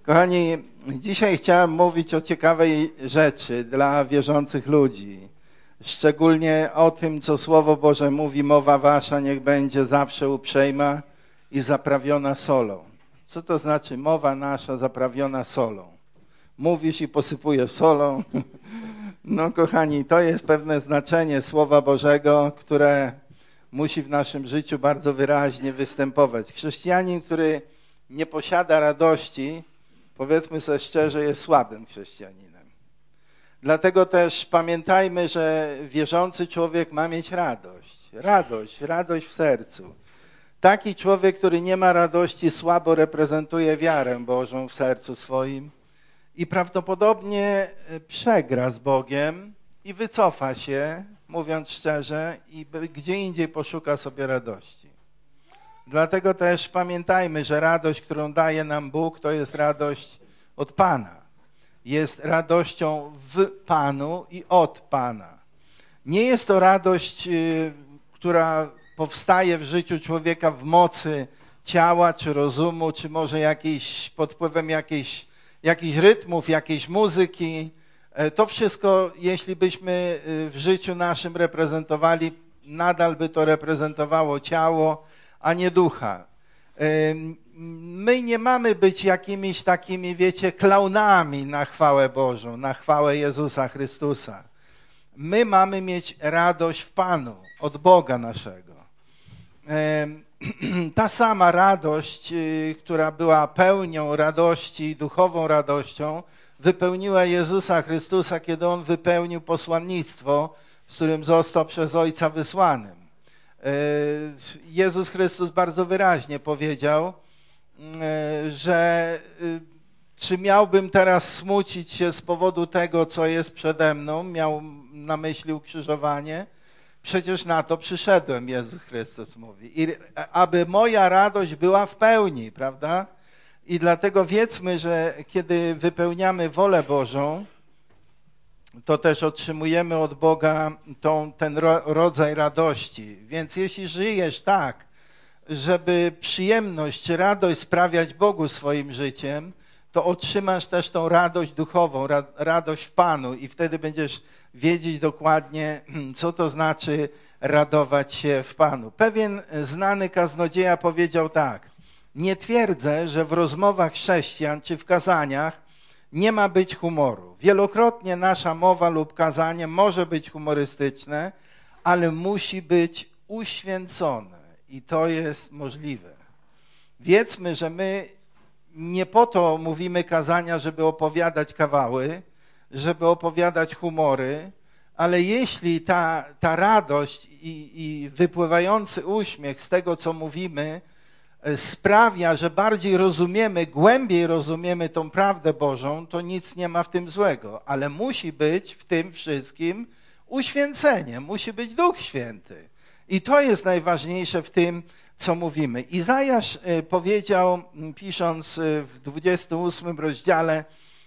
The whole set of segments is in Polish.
Kochani, dzisiaj chciałem mówić o ciekawej rzeczy dla wierzących ludzi. Szczególnie o tym, co Słowo Boże mówi, mowa wasza niech będzie zawsze uprzejma i zaprawiona solą. Co to znaczy mowa nasza zaprawiona solą? Mówisz i posypujesz solą. No kochani, to jest pewne znaczenie Słowa Bożego, które musi w naszym życiu bardzo wyraźnie występować. Chrześcijanin, który nie posiada radości, powiedzmy sobie szczerze, jest słabym chrześcijaninem. Dlatego też pamiętajmy, że wierzący człowiek ma mieć radość w sercu. Taki człowiek, który nie ma radości, słabo reprezentuje wiarę Bożą w sercu swoim i prawdopodobnie przegra z Bogiem i wycofa się, mówiąc szczerze, i gdzie indziej poszuka sobie radości. Dlatego też pamiętajmy, że radość, którą daje nam Bóg, to jest radość od Pana. Jest radością w Panu i od Pana. Nie jest to radość, która powstaje w życiu człowieka w mocy ciała, czy rozumu, czy może pod wpływem jakichś rytmów, jakiejś muzyki. To wszystko, jeśli byśmy w życiu naszym reprezentowali, nadal by to reprezentowało ciało, a nie ducha. My nie mamy być jakimiś takimi, wiecie, klaunami na chwałę Bożą, na chwałę Jezusa Chrystusa. My mamy mieć radość w Panu, od Boga naszego. Ta sama radość, która była pełnią radości, duchową radością, wypełniła Jezusa Chrystusa, kiedy On wypełnił posłannictwo, z którym został przez Ojca wysłanym. Jezus Chrystus bardzo wyraźnie powiedział, że czy miałbym teraz smucić się z powodu tego, co jest przede mną, miał na myśli ukrzyżowanie, przecież na to przyszedłem, Jezus Chrystus mówi, i aby moja radość była w pełni, prawda? I dlatego wiedzmy, że kiedy wypełniamy wolę Bożą, to też otrzymujemy od Boga ten rodzaj radości. Więc jeśli żyjesz tak, żeby przyjemność czy radość sprawiać Bogu swoim życiem, to otrzymasz też tą radość duchową, radość w Panu i wtedy będziesz wiedzieć dokładnie, co to znaczy radować się w Panu. Pewien znany kaznodzieja powiedział tak: nie twierdzę, że w rozmowach chrześcijan czy w kazaniach nie ma być humoru. Wielokrotnie nasza mowa lub kazanie może być humorystyczne, ale musi być uświęcone i to jest możliwe. Wiedzmy, że my nie po to mówimy kazania, żeby opowiadać kawały, żeby opowiadać humory, ale jeśli ta radość i wypływający uśmiech z tego, co mówimy, sprawia, że bardziej rozumiemy, głębiej rozumiemy tą prawdę Bożą, to nic nie ma w tym złego. Ale musi być w tym wszystkim uświęcenie, musi być Duch Święty. I to jest najważniejsze w tym, co mówimy. Izajasz powiedział, pisząc w 28 rozdziale,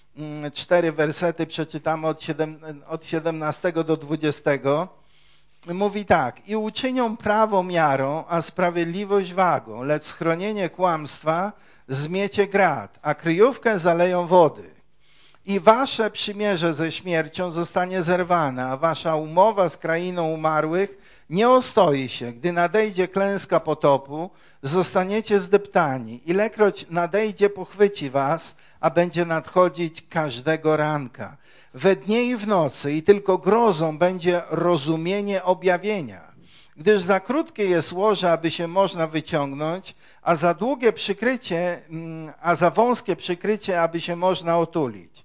4 wersety przeczytamy od 17 do 20, mówi tak: i uczynią prawo miarą, a sprawiedliwość wagą, lecz schronienie kłamstwa zmiecie grat, a kryjówkę zaleją wody. I wasze przymierze ze śmiercią zostanie zerwane, a wasza umowa z krainą umarłych nie ostoi się. Gdy nadejdzie klęska potopu, zostaniecie zdeptani. Ilekroć nadejdzie, pochwyci was, a będzie nadchodzić każdego ranka. We dnie i w nocy i tylko grozą będzie rozumienie objawienia. Gdyż za krótkie jest łoże, aby się można wyciągnąć, a za długie przykrycie, a za wąskie przykrycie, aby się można otulić.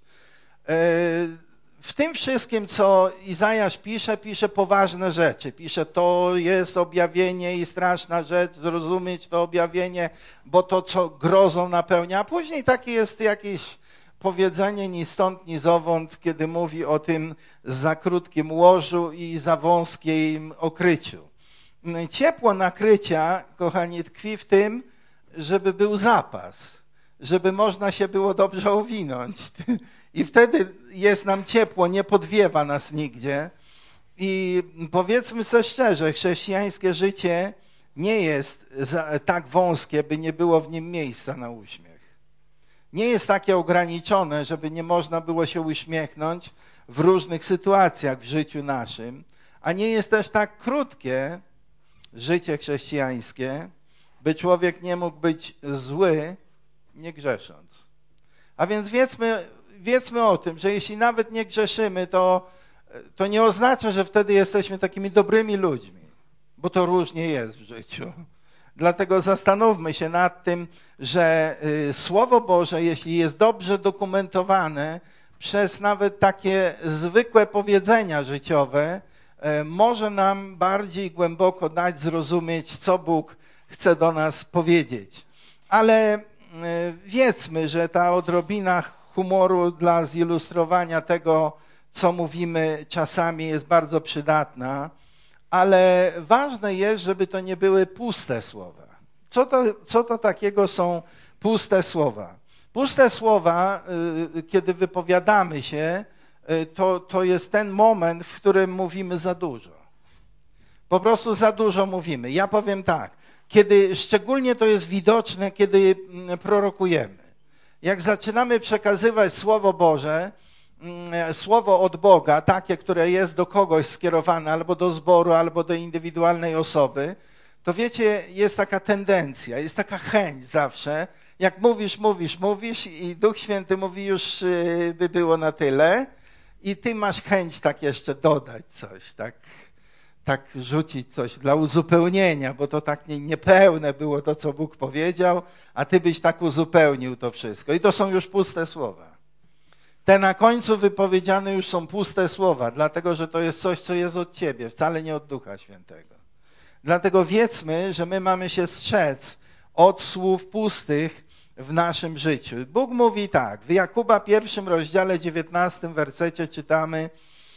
W tym wszystkim, co Izajasz pisze poważne rzeczy. Pisze, to jest objawienie i straszna rzecz, zrozumieć to objawienie, bo to, co grozą napełnia. A później takie jest jakieś powiedzenie ni stąd, ni zowąd, kiedy mówi o tym za krótkim łożu i za wąskim okryciu. Ciepło nakrycia, kochani, tkwi w tym, żeby był zapas, żeby można się było dobrze owinąć. I wtedy jest nam ciepło, nie podwiewa nas nigdzie. I powiedzmy sobie szczerze, chrześcijańskie życie nie jest tak wąskie, by nie było w nim miejsca na uśmiech. nie jest takie ograniczone, żeby nie można było się uśmiechnąć w różnych sytuacjach w życiu naszym, a nie jest też tak krótkie życie chrześcijańskie, by człowiek nie mógł być zły, nie grzesząc. A więc wiedzmy o tym, że jeśli nawet nie grzeszymy, to nie oznacza, że wtedy jesteśmy takimi dobrymi ludźmi, bo to różnie jest w życiu. Dlatego zastanówmy się nad tym, że Słowo Boże, jeśli jest dobrze dokumentowane przez nawet takie zwykłe powiedzenia życiowe, może nam bardziej głęboko dać zrozumieć, co Bóg chce do nas powiedzieć. Ale wiedzmy, że ta odrobina humoru dla zilustrowania tego, co mówimy, czasami jest bardzo przydatna, ale ważne jest, żeby to nie były puste słowa. Co to takiego są puste słowa? Puste słowa, kiedy wypowiadamy się, to jest ten moment, w którym mówimy za dużo. Po prostu za dużo mówimy. Ja powiem tak, szczególnie to jest widoczne, kiedy prorokujemy. Jak zaczynamy przekazywać Słowo Boże, słowo od Boga, takie, które jest do kogoś skierowane, albo do zboru, albo do indywidualnej osoby, to wiecie, jest taka tendencja, jest taka chęć zawsze, jak mówisz i Duch Święty mówi, już by było na tyle i ty masz chęć tak jeszcze dodać coś, tak rzucić coś dla uzupełnienia, bo to tak niepełne było to, co Bóg powiedział, a ty byś tak uzupełnił to wszystko. I to są już puste słowa. Te na końcu wypowiedziane już są puste słowa, dlatego że to jest coś, co jest od ciebie, wcale nie od Ducha Świętego. Dlatego wiedzmy, że my mamy się strzec od słów pustych w naszym życiu. Bóg mówi tak, w Jakuba 1 rozdziale 19 wersecie czytamy: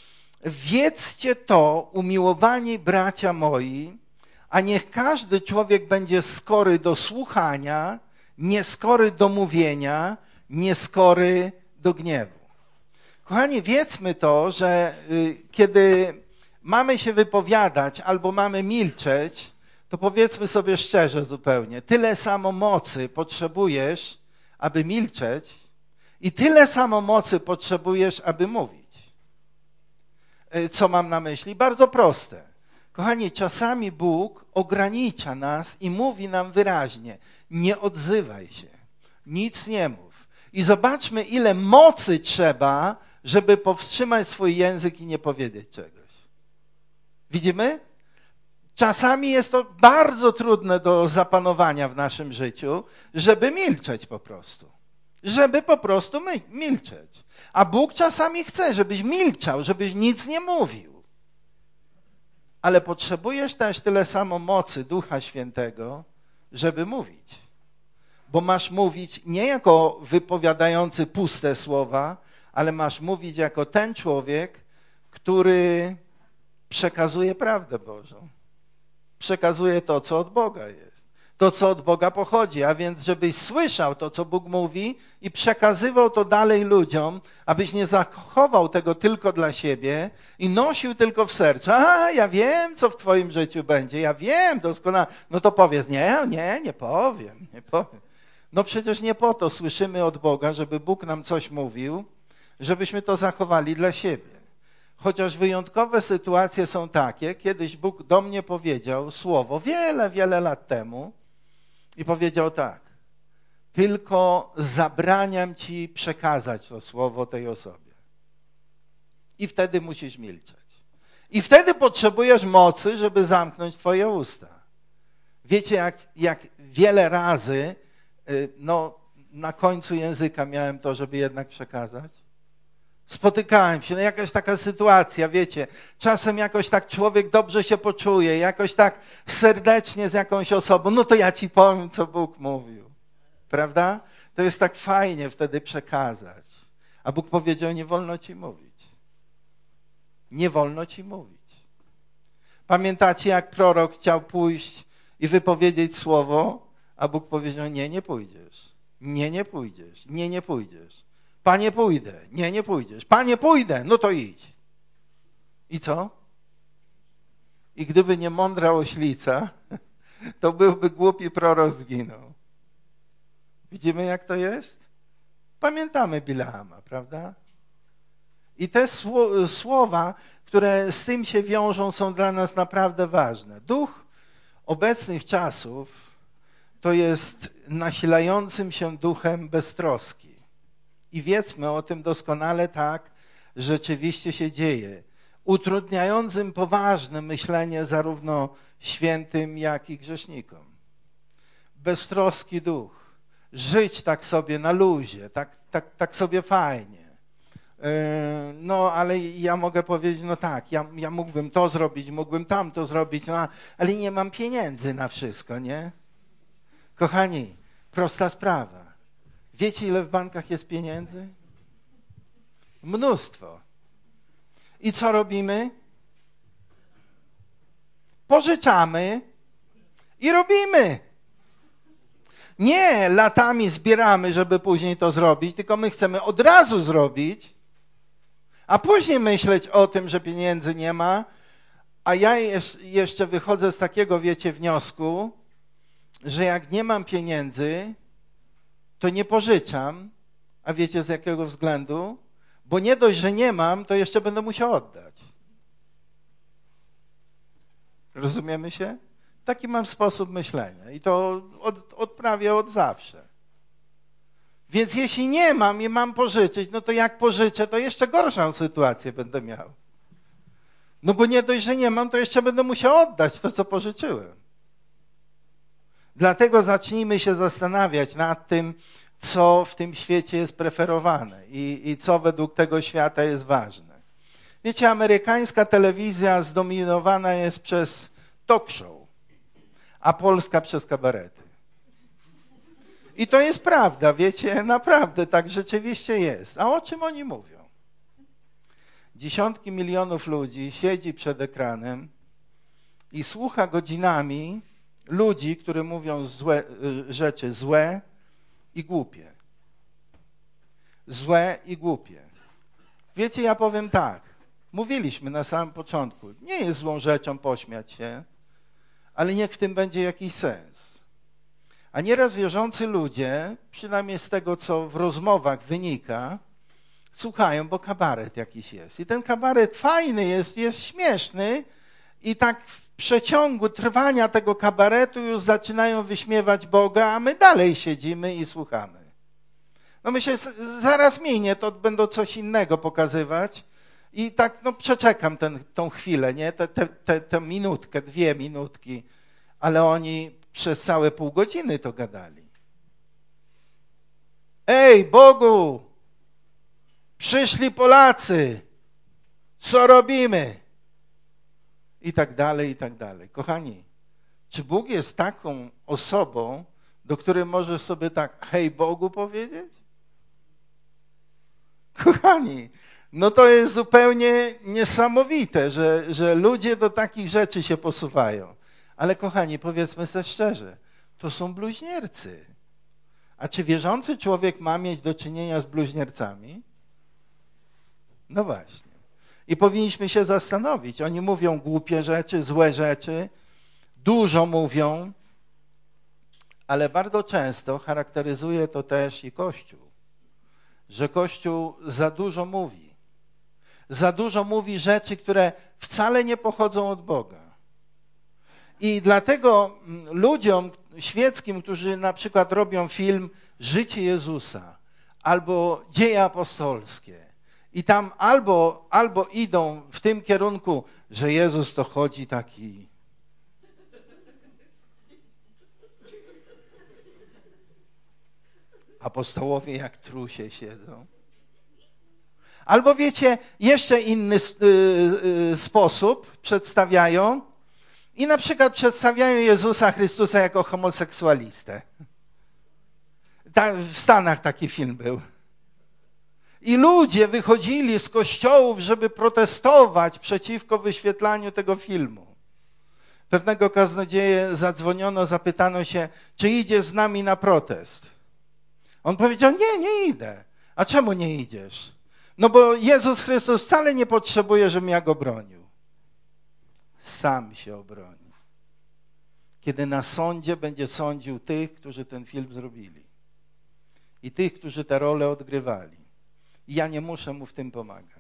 wiedzcie to, umiłowani bracia moi, a niech każdy człowiek będzie skory do słuchania, nieskory do mówienia, nieskory do gniewu. Kochani, wiedzmy to, że kiedy mamy się wypowiadać albo mamy milczeć, to powiedzmy sobie szczerze zupełnie, tyle samo mocy potrzebujesz, aby milczeć i tyle samo mocy potrzebujesz, aby mówić. Co mam na myśli? Bardzo proste. Kochani, czasami Bóg ogranicza nas i mówi nam wyraźnie: nie odzywaj się, nic nie mów. I zobaczmy, ile mocy trzeba, żeby powstrzymać swój język i nie powiedzieć czegoś. Widzimy? Czasami jest to bardzo trudne do zapanowania w naszym życiu, żeby milczeć po prostu. Żeby po prostu milczeć. A Bóg czasami chce, żebyś milczał, żebyś nic nie mówił. Ale potrzebujesz też tyle samo mocy Ducha Świętego, żeby mówić. Bo masz mówić nie jako wypowiadający puste słowa, ale masz mówić jako ten człowiek, który przekazuje prawdę Bożą. Przekazuje to, co od Boga jest. To, co od Boga pochodzi. A więc, żebyś słyszał to, co Bóg mówi i przekazywał to dalej ludziom, abyś nie zachował tego tylko dla siebie i nosił tylko w sercu. A, ja wiem, co w twoim życiu będzie. Ja wiem doskonale. No to powiedz, nie powiem. No przecież nie po to słyszymy od Boga, żeby Bóg nam coś mówił, żebyśmy to zachowali dla siebie. Chociaż wyjątkowe sytuacje są takie, kiedyś Bóg do mnie powiedział słowo wiele lat temu i powiedział tak: tylko zabraniam ci przekazać to słowo tej osobie. I wtedy musisz milczeć. I wtedy potrzebujesz mocy, żeby zamknąć twoje usta. Wiecie, jak wiele razy na końcu języka miałem to, żeby jednak przekazać? Spotykałem się, jakaś taka sytuacja, wiecie, czasem jakoś tak człowiek dobrze się poczuje, jakoś tak serdecznie z jakąś osobą, no to ja ci powiem, co Bóg mówił, prawda? To jest tak fajnie wtedy przekazać. A Bóg powiedział: nie wolno ci mówić. Nie wolno ci mówić. Pamiętacie, jak prorok chciał pójść i wypowiedzieć słowo, a Bóg powiedział: nie pójdziesz. Nie pójdziesz. Nie pójdziesz. Panie, pójdę. Nie pójdziesz. Panie, pójdę. No to idź. I co? I gdyby nie mądra oślica, to byłby głupi prorok, zginął. Widzimy, jak to jest? Pamiętamy Bileama, prawda? I te słowa, które z tym się wiążą, są dla nas naprawdę ważne. Duch obecnych czasów to jest nasilającym się duchem beztroski. I wiedzmy o tym doskonale, tak rzeczywiście się dzieje. Utrudniającym poważne myślenie zarówno świętym, jak i grzesznikom. Beztroski duch. Żyć tak sobie na luzie, tak sobie fajnie. No, ale ja mogę powiedzieć, no tak, ja mógłbym to zrobić, mógłbym tamto zrobić, no, ale nie mam pieniędzy na wszystko, nie? Kochani, prosta sprawa. Wiecie, ile w bankach jest pieniędzy? Mnóstwo. I co robimy? Pożyczamy i robimy. Nie latami zbieramy, żeby później to zrobić, tylko my chcemy od razu zrobić, a później myśleć o tym, że pieniędzy nie ma, a ja jeszcze wychodzę z takiego, wiecie, wniosku, że jak nie mam pieniędzy, to nie pożyczam, a wiecie z jakiego względu? Bo nie dość, że nie mam, to jeszcze będę musiał oddać. Rozumiemy się? Taki mam sposób myślenia i to prawie od zawsze. Więc jeśli nie mam i mam pożyczyć, no to jak pożyczę, to jeszcze gorszą sytuację będę miał. No bo nie dość, że nie mam, to jeszcze będę musiał oddać to, co pożyczyłem. Dlatego zacznijmy się zastanawiać nad tym, co w tym świecie jest preferowane i co według tego świata jest ważne. Wiecie, amerykańska telewizja zdominowana jest przez talk show, a polska przez kabarety. I to jest prawda, wiecie, naprawdę tak rzeczywiście jest. A o czym oni mówią? Dziesiątki milionów ludzi siedzi przed ekranem i słucha godzinami ludzi, którzy mówią rzeczy złe i głupie. Złe i głupie. Wiecie, ja powiem tak. Mówiliśmy na samym początku. Nie jest złą rzeczą pośmiać się, ale niech w tym będzie jakiś sens. A nieraz wierzący ludzie, przynajmniej z tego, co w rozmowach wynika, słuchają, bo kabaret jakiś jest. I ten kabaret fajny jest śmieszny i tak w przeciągu trwania tego kabaretu już zaczynają wyśmiewać Boga, a my dalej siedzimy i słuchamy. No myślę, zaraz minie, to będą coś innego pokazywać i tak no przeczekam tą chwilę, nie? Tę minutkę, 2 minutki, ale oni przez całe pół godziny to gadali. Ej, Bogu! Przyszli Polacy! Co robimy? I tak dalej, i tak dalej. Kochani, czy Bóg jest taką osobą, do której możesz sobie tak hej Bogu powiedzieć? Kochani, no to jest zupełnie niesamowite, że ludzie do takich rzeczy się posuwają. Ale kochani, powiedzmy sobie szczerze, to są bluźniercy. A czy wierzący człowiek ma mieć do czynienia z bluźniercami? No właśnie. I powinniśmy się zastanowić. Oni mówią głupie rzeczy, złe rzeczy, dużo mówią, ale bardzo często charakteryzuje to też i Kościół. Że Kościół za dużo mówi. Za dużo mówi rzeczy, które wcale nie pochodzą od Boga. I dlatego ludziom świeckim, którzy na przykład robią film Życie Jezusa albo Dzieje apostolskie i tam albo idą w tym kierunku, że Jezus to chodzi taki apostołowie jak trusie siedzą. Albo wiecie, jeszcze inny sposób przedstawiają i na przykład przedstawiają Jezusa Chrystusa jako homoseksualistę. W Stanach taki film był. I ludzie wychodzili z kościołów, żeby protestować przeciwko wyświetlaniu tego filmu. Pewnego kaznodzieję zadzwoniono, zapytano się, czy idzie z nami na protest. On powiedział, nie idę. A czemu nie idziesz? No bo Jezus Chrystus wcale nie potrzebuje, żebym ja go bronił. Sam się obroni. Kiedy na sądzie będzie sądził tych, którzy ten film zrobili. i tych, którzy te role odgrywali. I ja nie muszę mu w tym pomagać.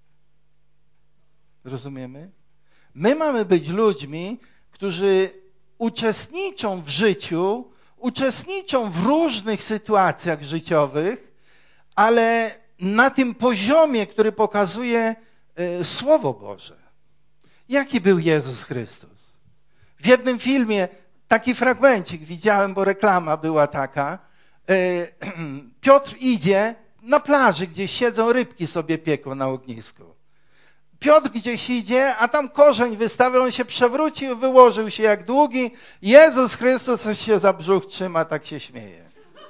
Rozumiemy? My mamy być ludźmi, którzy uczestniczą w życiu, uczestniczą w różnych sytuacjach życiowych, ale na tym poziomie, który pokazuje Słowo Boże. Jaki był Jezus Chrystus? W jednym filmie taki fragmencik widziałem, bo reklama była taka. Piotr idzie na plaży, gdzie siedzą rybki sobie pieką na ognisku. Piotr gdzieś idzie, a tam korzeń wystawiał, on się przewrócił, wyłożył się jak długi. Jezus Chrystus się za brzuch trzyma, tak się śmieje.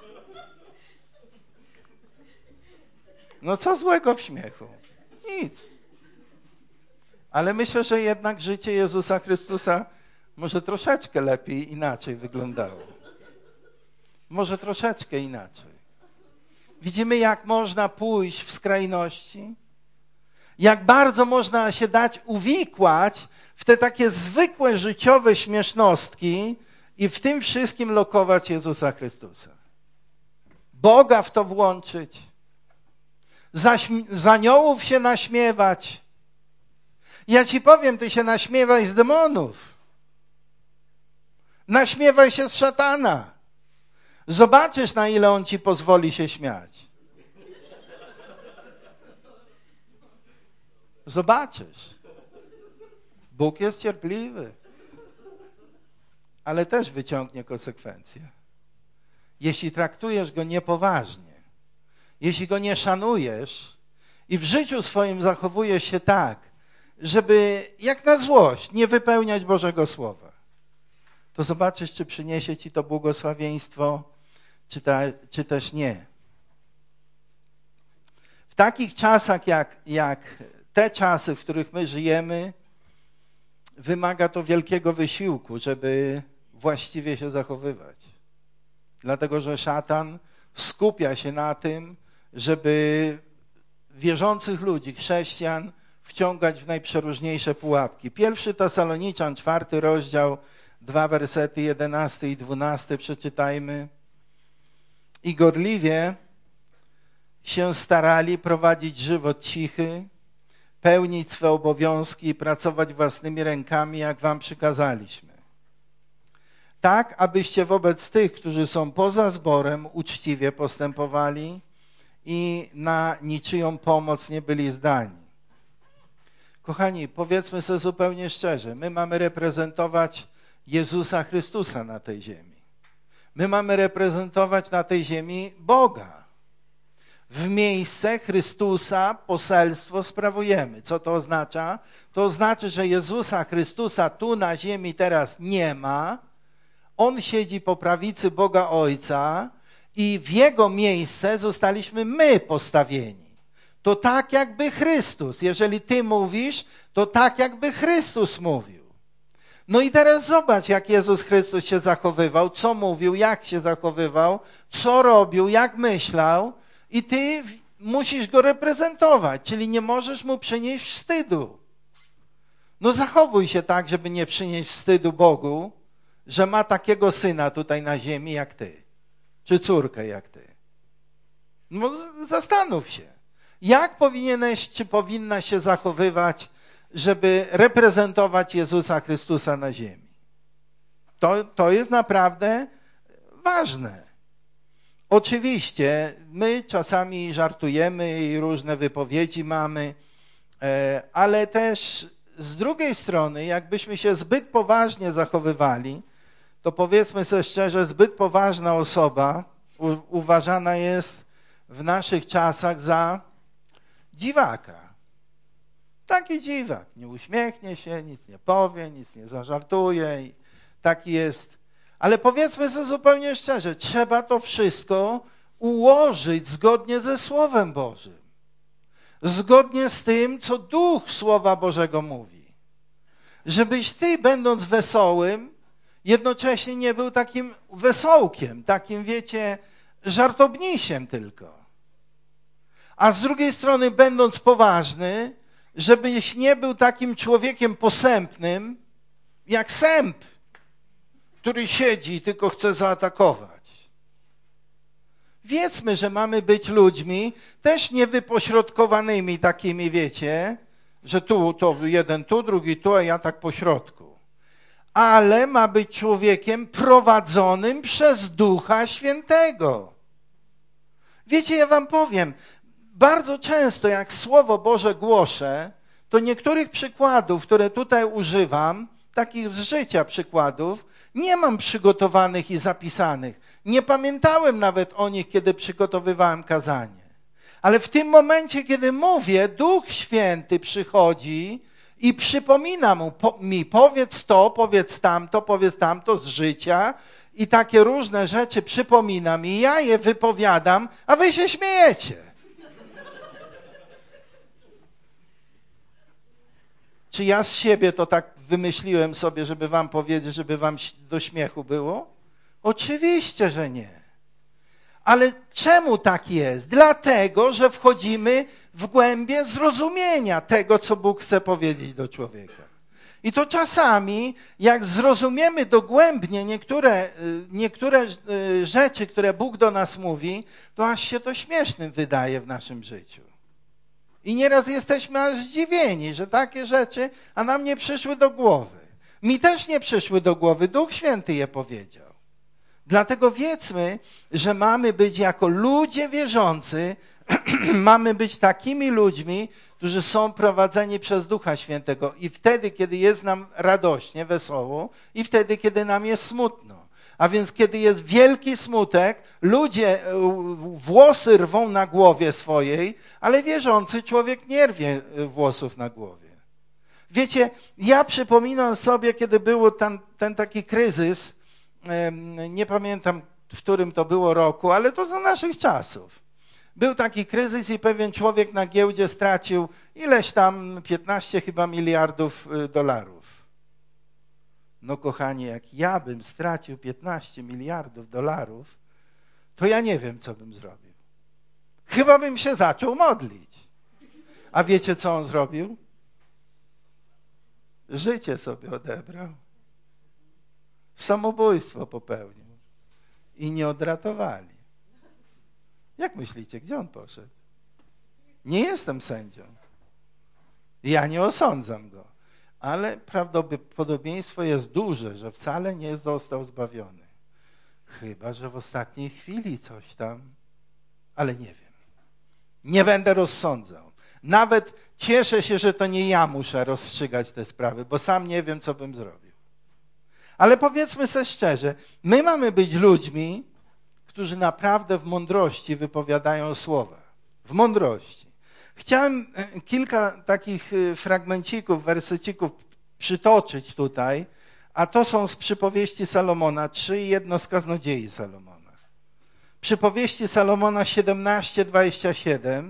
No co złego w śmiechu? Nic. Ale myślę, że jednak życie Jezusa Chrystusa może troszeczkę lepiej, inaczej wyglądało. Może troszeczkę inaczej. Widzimy, jak można pójść w skrajności, jak bardzo można się dać uwikłać w te takie zwykłe życiowe śmiesznostki i w tym wszystkim lokować Jezusa Chrystusa. Boga w to włączyć, z aniołów się naśmiewać. Ja ci powiem, ty się naśmiewaj z demonów. Naśmiewaj się z szatana. Zobaczysz, na ile on ci pozwoli się śmiać. Zobaczysz. Bóg jest cierpliwy, ale też wyciągnie konsekwencje. Jeśli traktujesz go niepoważnie, jeśli go nie szanujesz i w życiu swoim zachowujesz się tak, żeby jak na złość nie wypełniać Bożego Słowa, to zobaczysz, czy przyniesie ci to błogosławieństwo, czy też nie. W takich czasach jak te czasy, w których my żyjemy, wymaga to wielkiego wysiłku, żeby właściwie się zachowywać. Dlatego, że szatan skupia się na tym, żeby wierzących ludzi, chrześcijan, wciągać w najprzeróżniejsze pułapki. 1 Tesaloniczan, 4 rozdział, 2 wersety 11 i 12 przeczytajmy. I gorliwie się starali prowadzić żywot cichy, pełnić swe obowiązki i pracować własnymi rękami, jak wam przykazaliśmy. Tak, abyście wobec tych, którzy są poza zborem, uczciwie postępowali i na niczyją pomoc nie byli zdani. Kochani, powiedzmy sobie zupełnie szczerze, my mamy reprezentować Jezusa Chrystusa na tej ziemi. My mamy reprezentować na tej ziemi Boga. W miejsce Chrystusa poselstwo sprawujemy. Co to oznacza? To oznacza, że Jezusa Chrystusa tu na ziemi teraz nie ma. On siedzi po prawicy Boga Ojca i w Jego miejsce zostaliśmy my postawieni. To tak jakby Chrystus, jeżeli ty mówisz, to tak jakby Chrystus mówił. No i teraz zobacz, jak Jezus Chrystus się zachowywał, co mówił, jak się zachowywał, co robił, jak myślał i ty musisz go reprezentować, czyli nie możesz mu przynieść wstydu. No zachowuj się tak, żeby nie przynieść wstydu Bogu, że ma takiego syna tutaj na ziemi jak ty, czy córkę jak ty. No zastanów się. Jak powinieneś, czy powinna się zachowywać, żeby reprezentować Jezusa Chrystusa na ziemi? To jest naprawdę ważne. Oczywiście my czasami żartujemy i różne wypowiedzi mamy, ale też z drugiej strony, jakbyśmy się zbyt poważnie zachowywali, to powiedzmy sobie szczerze, zbyt poważna osoba uważana jest w naszych czasach za dziwaka. Taki dziwak. Nie uśmiechnie się, nic nie powie, nic nie zażartuje. Taki jest. Ale powiedzmy sobie zupełnie szczerze, trzeba to wszystko ułożyć zgodnie ze Słowem Bożym. Zgodnie z tym, co Duch Słowa Bożego mówi. Żebyś ty, będąc wesołym, jednocześnie nie był takim wesołkiem, takim, wiecie, żartobnisiem tylko. A z drugiej strony, będąc poważny, żebyś nie był takim człowiekiem posępnym, jak sęp, który siedzi i tylko chce zaatakować. Wiedzmy, że mamy być ludźmi też niewypośrodkowanymi takimi, wiecie, że tu to jeden tu, drugi tu, a ja tak po środku. Ale ma być człowiekiem prowadzonym przez Ducha Świętego. Wiecie, ja wam powiem, bardzo często jak Słowo Boże głoszę, to niektórych przykładów, które tutaj używam, takich z życia przykładów, nie mam przygotowanych i zapisanych. Nie pamiętałem nawet o nich, kiedy przygotowywałem kazanie. Ale w tym momencie, kiedy mówię, Duch Święty przychodzi i przypomina mi, powiedz tamto z życia i takie różne rzeczy przypomina mi, ja je wypowiadam, a wy się śmiejecie. Czy ja z siebie to tak wymyśliłem sobie, żeby wam powiedzieć, żeby wam do śmiechu było? Oczywiście, że nie. Ale czemu tak jest? Dlatego, że wchodzimy w głębię zrozumienia tego, co Bóg chce powiedzieć do człowieka. I to czasami, jak zrozumiemy dogłębnie niektóre rzeczy, które Bóg do nas mówi, to aż się to śmiesznym wydaje w naszym życiu. I nieraz jesteśmy aż zdziwieni, że takie rzeczy, a nam nie przyszły do głowy. Mi też nie przyszły do głowy, Duch Święty je powiedział. Dlatego wiedzmy, że mamy być jako ludzie wierzący, mamy być takimi ludźmi, którzy są prowadzeni przez Ducha Świętego. I wtedy, kiedy jest nam radośnie, wesoło, i wtedy, kiedy nam jest smutno. A więc kiedy jest wielki smutek, ludzie włosy rwą na głowie swojej, ale wierzący człowiek nie rwie włosów na głowie. Wiecie, ja przypominam sobie, kiedy był ten taki kryzys, nie pamiętam, w którym to było roku, ale to za naszych czasów. Był taki kryzys i pewien człowiek na giełdzie stracił ileś tam 15 chyba miliardów dolarów. No kochani, jak ja bym stracił 15 miliardów dolarów, to ja nie wiem, co bym zrobił. Chyba bym się zaczął modlić. A wiecie, co on zrobił? Życie sobie odebrał. Samobójstwo popełnił. I nie odratowali. Jak myślicie, gdzie on poszedł? Nie jestem sędzią. Ja nie osądzam go. Ale prawdopodobieństwo jest duże, że wcale nie został zbawiony. Chyba że w ostatniej chwili coś tam, ale nie wiem. Nie będę rozsądzał. Nawet cieszę się, że to nie ja muszę rozstrzygać te sprawy, bo sam nie wiem, co bym zrobił. Ale powiedzmy sobie szczerze, my mamy być ludźmi, którzy naprawdę w mądrości wypowiadają słowa. W mądrości. Chciałem kilka takich fragmencików, wersecików przytoczyć tutaj, a to są z przypowieści Salomona 3 i jedno z kaznodziei Salomona. Przypowieści Salomona 17:27.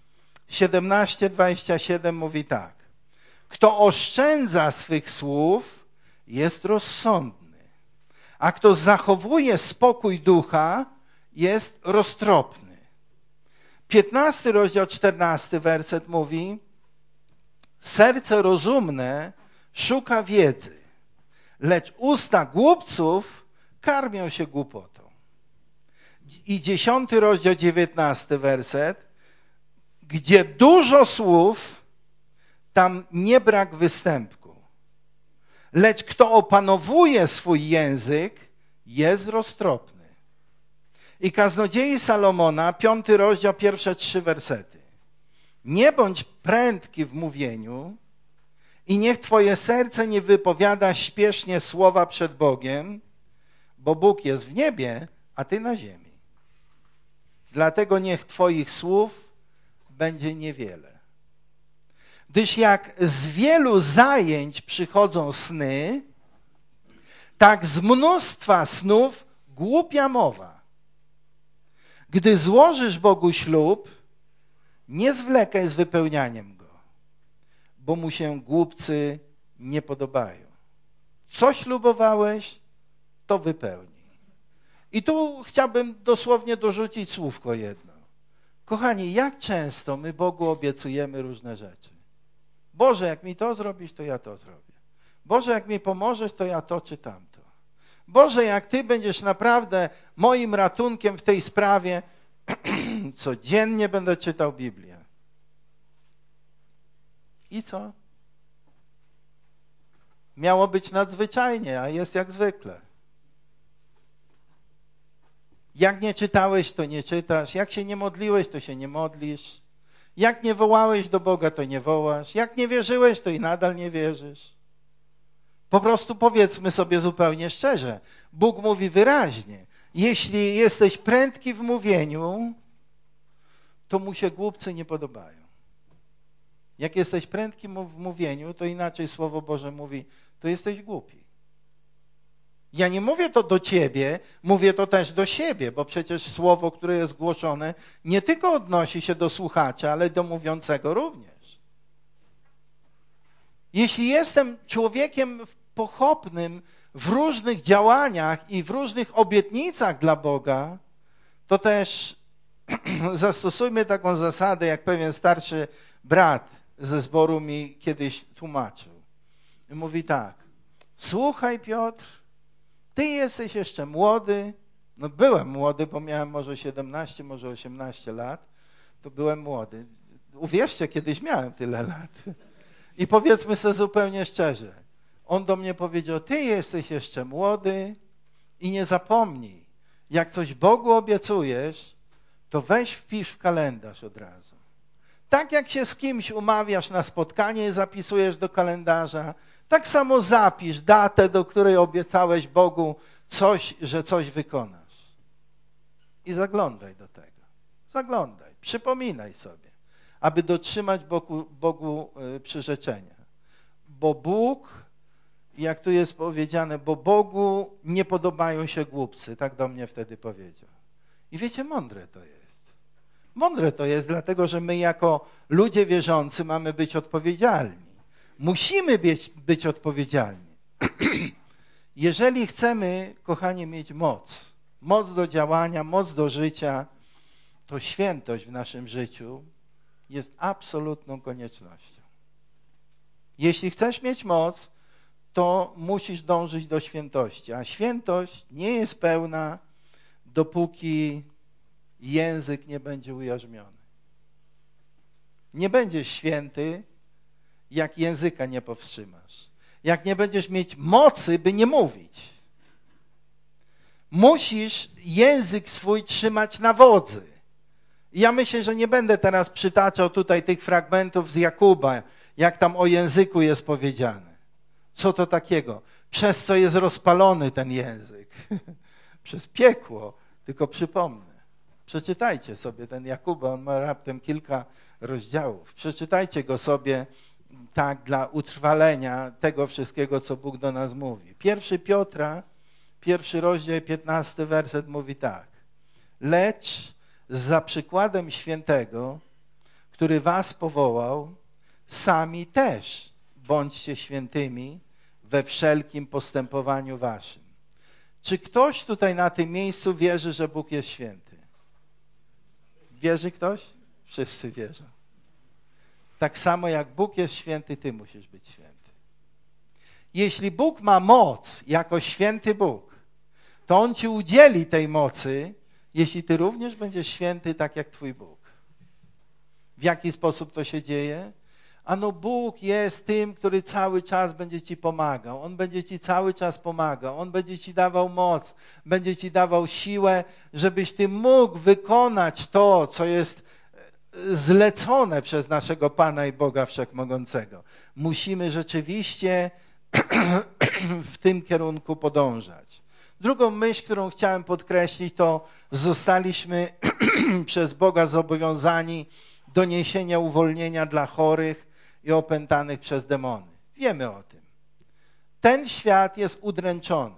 17:27 mówi tak. Kto oszczędza swych słów, jest rozsądny, a kto zachowuje spokój ducha, jest roztropny. 15 rozdział, 14 werset mówi: serce rozumne szuka wiedzy, lecz usta głupców karmią się głupotą. I 10 rozdział, 19 werset: gdzie dużo słów, tam nie brak występku. Lecz kto opanowuje swój język, jest roztropny. I kaznodziei Salomona, 5 rozdział, pierwsze 3 wersety. Nie bądź prędki w mówieniu i niech twoje serce nie wypowiada śpiesznie słowa przed Bogiem, bo Bóg jest w niebie, a ty na ziemi. Dlatego niech twoich słów będzie niewiele. Gdyż jak z wielu zajęć przychodzą sny, tak z mnóstwa snów głupia mowa. Gdy złożysz Bogu ślub, nie zwlekaj z wypełnianiem go, bo mu się głupcy nie podobają. Co ślubowałeś, to wypełnij. I tu chciałbym dosłownie dorzucić słówko jedno. Kochani, jak często my Bogu obiecujemy różne rzeczy? Boże, jak mi to zrobisz, to ja to zrobię. Boże, jak mi pomożesz, to ja to czy tamto. Boże, jak Ty będziesz naprawdę moim ratunkiem w tej sprawie, Codziennie będę czytał Biblię. I co? Miało być nadzwyczajnie, a jest jak zwykle. Jak nie czytałeś, to nie czytasz. Jak się nie modliłeś, to się nie modlisz. Jak nie wołałeś do Boga, to nie wołasz. Jak nie wierzyłeś, to i nadal nie wierzysz. Po prostu powiedzmy sobie zupełnie szczerze. Bóg mówi wyraźnie. Jeśli jesteś prędki w mówieniu, to mu się głupcy nie podobają. Jak jesteś prędki w mówieniu, to inaczej Słowo Boże mówi, to jesteś głupi. Ja nie mówię to do ciebie, mówię to też do siebie, bo przecież słowo, które jest głoszone, nie tylko odnosi się do słuchacza, ale do mówiącego również. Jeśli jestem człowiekiem pochopnym w różnych działaniach i w różnych obietnicach dla Boga, to też zastosujmy taką zasadę, jak pewien starszy brat ze zboru mi kiedyś tłumaczył. I mówi tak, słuchaj Piotr, ty jesteś jeszcze młody. No byłem młody, bo miałem może 17, może 18 lat. To byłem młody. Uwierzcie, kiedyś miałem tyle lat. I powiedzmy sobie zupełnie szczerze. On do mnie powiedział, ty jesteś jeszcze młody i nie zapomnij, jak coś Bogu obiecujesz, to weź wpisz w kalendarz od razu. Tak jak się z kimś umawiasz na spotkanie i zapisujesz do kalendarza, tak samo zapisz datę, do której obiecałeś Bogu coś, że coś wykonasz. I zaglądaj do tego. Zaglądaj, przypominaj sobie, aby dotrzymać Bogu przyrzeczenia. Bo Bóg, jak tu jest powiedziane, bo Bogu nie podobają się głupcy, tak do mnie wtedy powiedział. I wiecie, mądre to jest. Mądre to jest, dlatego że my jako ludzie wierzący mamy być odpowiedzialni. Musimy być odpowiedzialni. Jeżeli chcemy, kochani, mieć moc do działania, moc do życia, to świętość w naszym życiu jest absolutną koniecznością. Jeśli chcesz mieć moc, to musisz dążyć do świętości. A świętość nie jest pełna, dopóki język nie będzie ujarzmiony. Nie będziesz święty, jak języka nie powstrzymasz. Jak nie będziesz mieć mocy, by nie mówić. Musisz język swój trzymać na wodzy. I ja myślę, że nie będę teraz przytaczał tutaj tych fragmentów z Jakuba, jak tam o języku jest powiedziane. Co to takiego? Przez co jest rozpalony ten język? Przez piekło. Tylko przypomnę. Przeczytajcie sobie ten Jakuba, on ma raptem kilka rozdziałów. Przeczytajcie go sobie tak dla utrwalenia tego wszystkiego, co Bóg do nas mówi. 1 Piotra, 1 rozdział, 15 werset mówi tak. Lecz za przykładem świętego, który was powołał, sami też bądźcie świętymi we wszelkim postępowaniu waszym. Czy ktoś tutaj na tym miejscu wierzy, że Bóg jest święty? Wierzy ktoś? Wszyscy wierzą. Tak samo jak Bóg jest święty, ty musisz być święty. Jeśli Bóg ma moc jako święty Bóg, to On ci udzieli tej mocy, jeśli ty również będziesz święty tak jak twój Bóg. W jaki sposób to się dzieje? Ano Bóg jest tym, który cały czas będzie ci pomagał. On będzie ci cały czas pomagał. On będzie ci dawał moc, będzie ci dawał siłę, żebyś ty mógł wykonać to, co jest zlecone przez naszego Pana i Boga Wszechmogącego. Musimy rzeczywiście w tym kierunku podążać. Drugą myśl, którą chciałem podkreślić, to zostaliśmy przez Boga zobowiązani do niesienia uwolnienia dla chorych i opętanych przez demony. Wiemy o tym. Ten świat jest udręczony.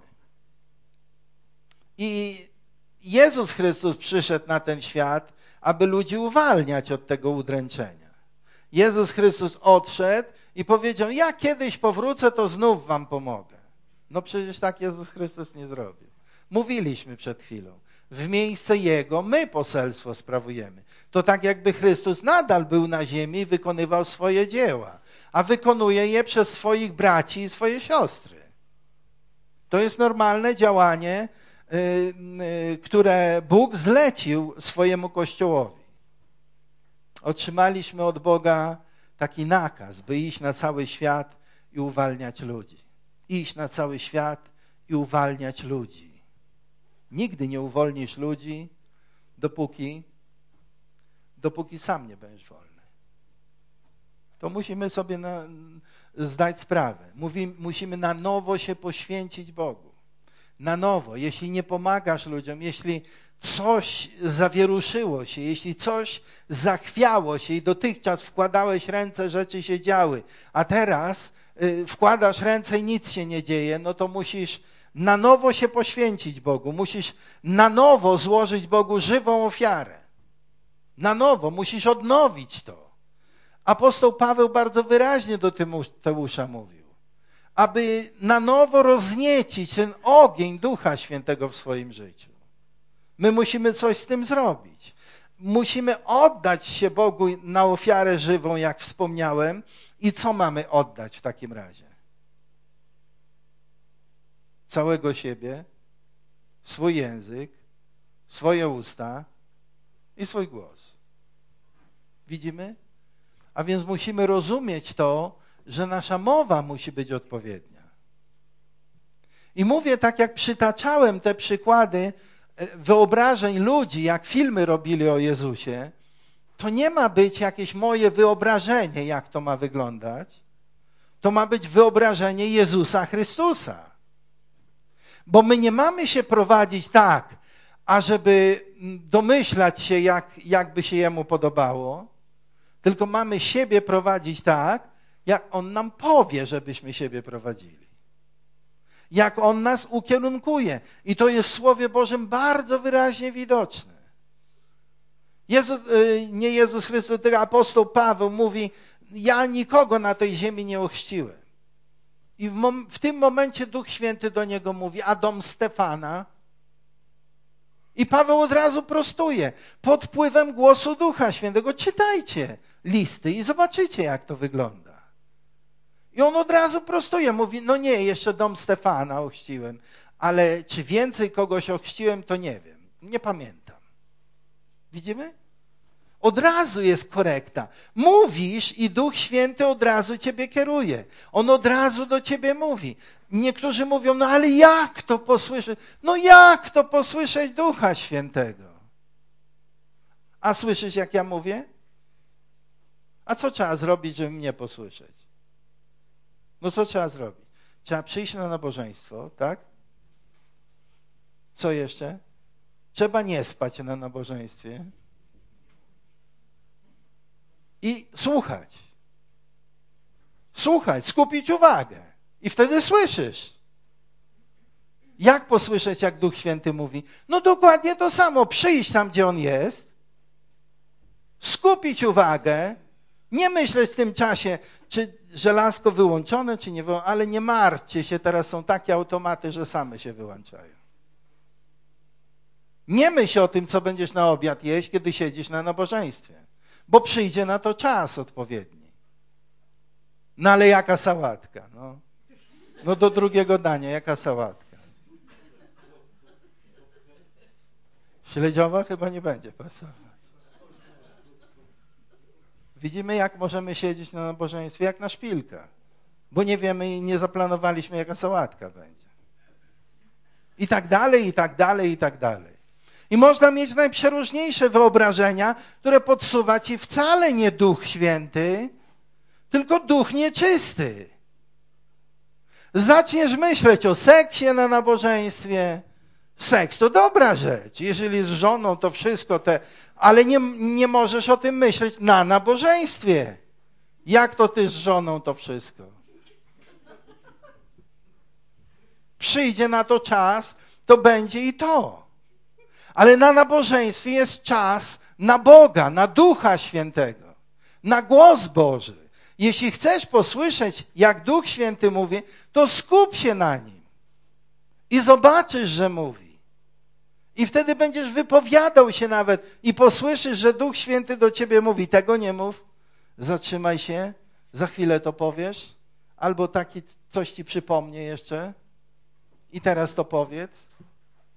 I Jezus Chrystus przyszedł na ten świat, aby ludzi uwalniać od tego udręczenia. Jezus Chrystus odszedł i powiedział, ja kiedyś powrócę, to znów wam pomogę. No przecież tak Jezus Chrystus nie zrobił. Mówiliśmy przed chwilą. W miejsce Jego my poselstwo sprawujemy. To tak jakby Chrystus nadal był na ziemi i wykonywał swoje dzieła, a wykonuje je przez swoich braci i swoje siostry. To jest normalne działanie które Bóg zlecił swojemu Kościołowi. Otrzymaliśmy od Boga taki nakaz, by iść na cały świat i uwalniać ludzi. Iść na cały świat i uwalniać ludzi. Nigdy nie uwolnisz ludzi, dopóki sam nie będziesz wolny. To musimy sobie zdać sprawę. Musimy na nowo się poświęcić Bogu. Na nowo. Jeśli nie pomagasz ludziom, jeśli coś zawieruszyło się, jeśli coś zachwiało się i dotychczas wkładałeś ręce, rzeczy się działy, a teraz wkładasz ręce i nic się nie dzieje, no to musisz na nowo się poświęcić Bogu. Musisz na nowo złożyć Bogu żywą ofiarę. Na nowo. Musisz odnowić to. Apostoł Paweł bardzo wyraźnie do Tymoteusza mówił, aby na nowo rozniecić ten ogień Ducha Świętego w swoim życiu. My musimy coś z tym zrobić. Musimy oddać się Bogu na ofiarę żywą, jak wspomniałem. I co mamy oddać w takim razie? Całego siebie, swój język, swoje usta i swój głos. Widzimy? A więc musimy rozumieć to, że nasza mowa musi być odpowiednia. I mówię tak, jak przytaczałem te przykłady wyobrażeń ludzi, jak filmy robili o Jezusie, to nie ma być jakieś moje wyobrażenie, jak to ma wyglądać. To ma być wyobrażenie Jezusa Chrystusa. Bo my nie mamy się prowadzić tak, ażeby domyślać się, jakby się Jemu podobało, tylko mamy siebie prowadzić tak, jak On nam powie, żebyśmy siebie prowadzili. Jak On nas ukierunkuje. I to jest w Słowie Bożym bardzo wyraźnie widoczne. Nie Jezus Chrystus, tylko apostoł Paweł mówi, ja nikogo na tej ziemi nie ochrzciłem. I w tym momencie Duch Święty do niego mówi, a dom Stefana? I Paweł od razu prostuje, pod wpływem głosu Ducha Świętego. Czytajcie listy i zobaczycie, jak to wygląda. I on od razu prostuje, mówi, no nie, jeszcze dom Stefana ochrzciłem, ale czy więcej kogoś ochrzciłem, to nie wiem, nie pamiętam. Widzimy? Od razu jest korekta. Mówisz i Duch Święty od razu ciebie kieruje. On od razu do ciebie mówi. Niektórzy mówią, no ale jak to posłyszeć? No jak to posłyszeć Ducha Świętego? A słyszysz, jak ja mówię? A co trzeba zrobić, żeby mnie posłyszeć? No co trzeba zrobić? Trzeba przyjść na nabożeństwo, tak? Co jeszcze? Trzeba nie spać na nabożeństwie. I słuchać. Słuchać, skupić uwagę. I wtedy słyszysz. Jak posłyszeć, jak Duch Święty mówi? No dokładnie to samo. Przyjść tam, gdzie On jest. Skupić uwagę. Nie myśleć w tym czasie, czy żelazko wyłączone, czy nie wyłączone. Ale nie martwcie się, teraz są takie automaty, że same się wyłączają. Nie myśl o tym, co będziesz na obiad jeść, kiedy siedzisz na nabożeństwie. Bo przyjdzie na to czas odpowiedni. No ale jaka sałatka? No do drugiego dania, jaka sałatka? Śledziowa chyba nie będzie pasować. Widzimy, jak możemy siedzieć na nabożeństwie, jak na szpilkach. Bo nie wiemy i nie zaplanowaliśmy, jaka sałatka będzie. I tak dalej, i tak dalej, i tak dalej. I można mieć najprzeróżniejsze wyobrażenia, które podsuwa ci wcale nie Duch Święty, tylko duch nieczysty. Zaczniesz myśleć o seksie na nabożeństwie. Seks to dobra rzecz. Jeżeli z żoną to wszystko ale nie możesz o tym myśleć na nabożeństwie. Jak to ty z żoną to wszystko? Przyjdzie na to czas, to będzie i to. Ale na nabożeństwie jest czas na Boga, na Ducha Świętego, na głos Boży. Jeśli chcesz posłyszeć, jak Duch Święty mówi, to skup się na Nim i zobaczysz, że mówi. I wtedy będziesz wypowiadał się nawet i posłyszysz, że Duch Święty do ciebie mówi. Tego nie mów, zatrzymaj się, za chwilę to powiesz, albo coś ci przypomnie jeszcze i teraz to powiedz.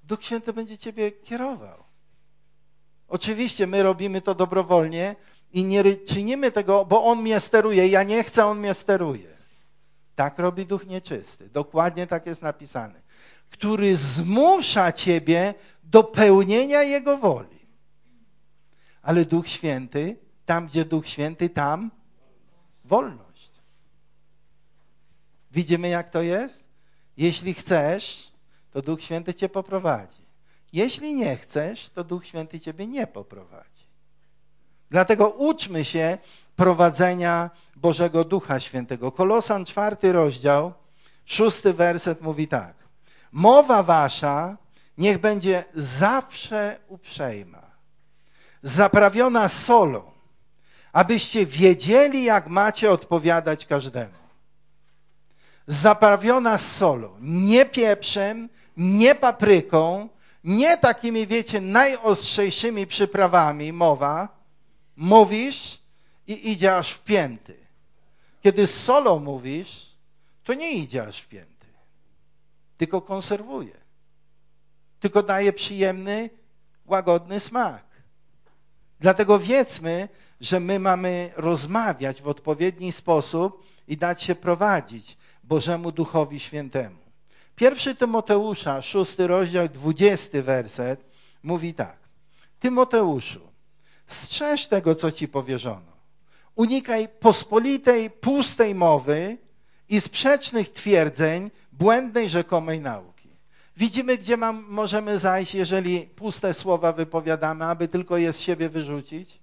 Duch Święty będzie ciebie kierował. Oczywiście my robimy to dobrowolnie i nie czynimy tego, bo On mnie steruje. Ja nie chcę, On mnie steruje. Tak robi duch nieczysty. Dokładnie tak jest napisane. Który zmusza ciebie do pełnienia Jego woli. Ale Duch Święty, tam gdzie Duch Święty, tam wolność. Widzimy, jak to jest? Jeśli chcesz, to Duch Święty cię poprowadzi. Jeśli nie chcesz, to Duch Święty ciebie nie poprowadzi. Dlatego uczmy się prowadzenia Bożego Ducha Świętego. Kolosan 4 rozdział, 6 werset mówi tak. Mowa wasza niech będzie zawsze uprzejma, zaprawiona solą, abyście wiedzieli, jak macie odpowiadać każdemu. Zaprawiona solą, nie pieprzem, nie papryką, nie takimi, wiecie, najostrzejszymi przyprawami mowa. Mówisz i idzie aż w pięty. Kiedy z solą mówisz, to nie idzie aż w pięty, tylko konserwuje. Tylko daje przyjemny, łagodny smak. Dlatego wiedzmy, że my mamy rozmawiać w odpowiedni sposób i dać się prowadzić Bożemu Duchowi Świętemu. 1 Tymoteusza, 6 rozdział, 20 werset mówi tak. Tymoteuszu, strzeż tego, co ci powierzono. Unikaj pospolitej, pustej mowy i sprzecznych twierdzeń, błędnej rzekomej nauki. Widzimy, gdzie możemy zajść, jeżeli puste słowa wypowiadamy, aby tylko je z siebie wyrzucić?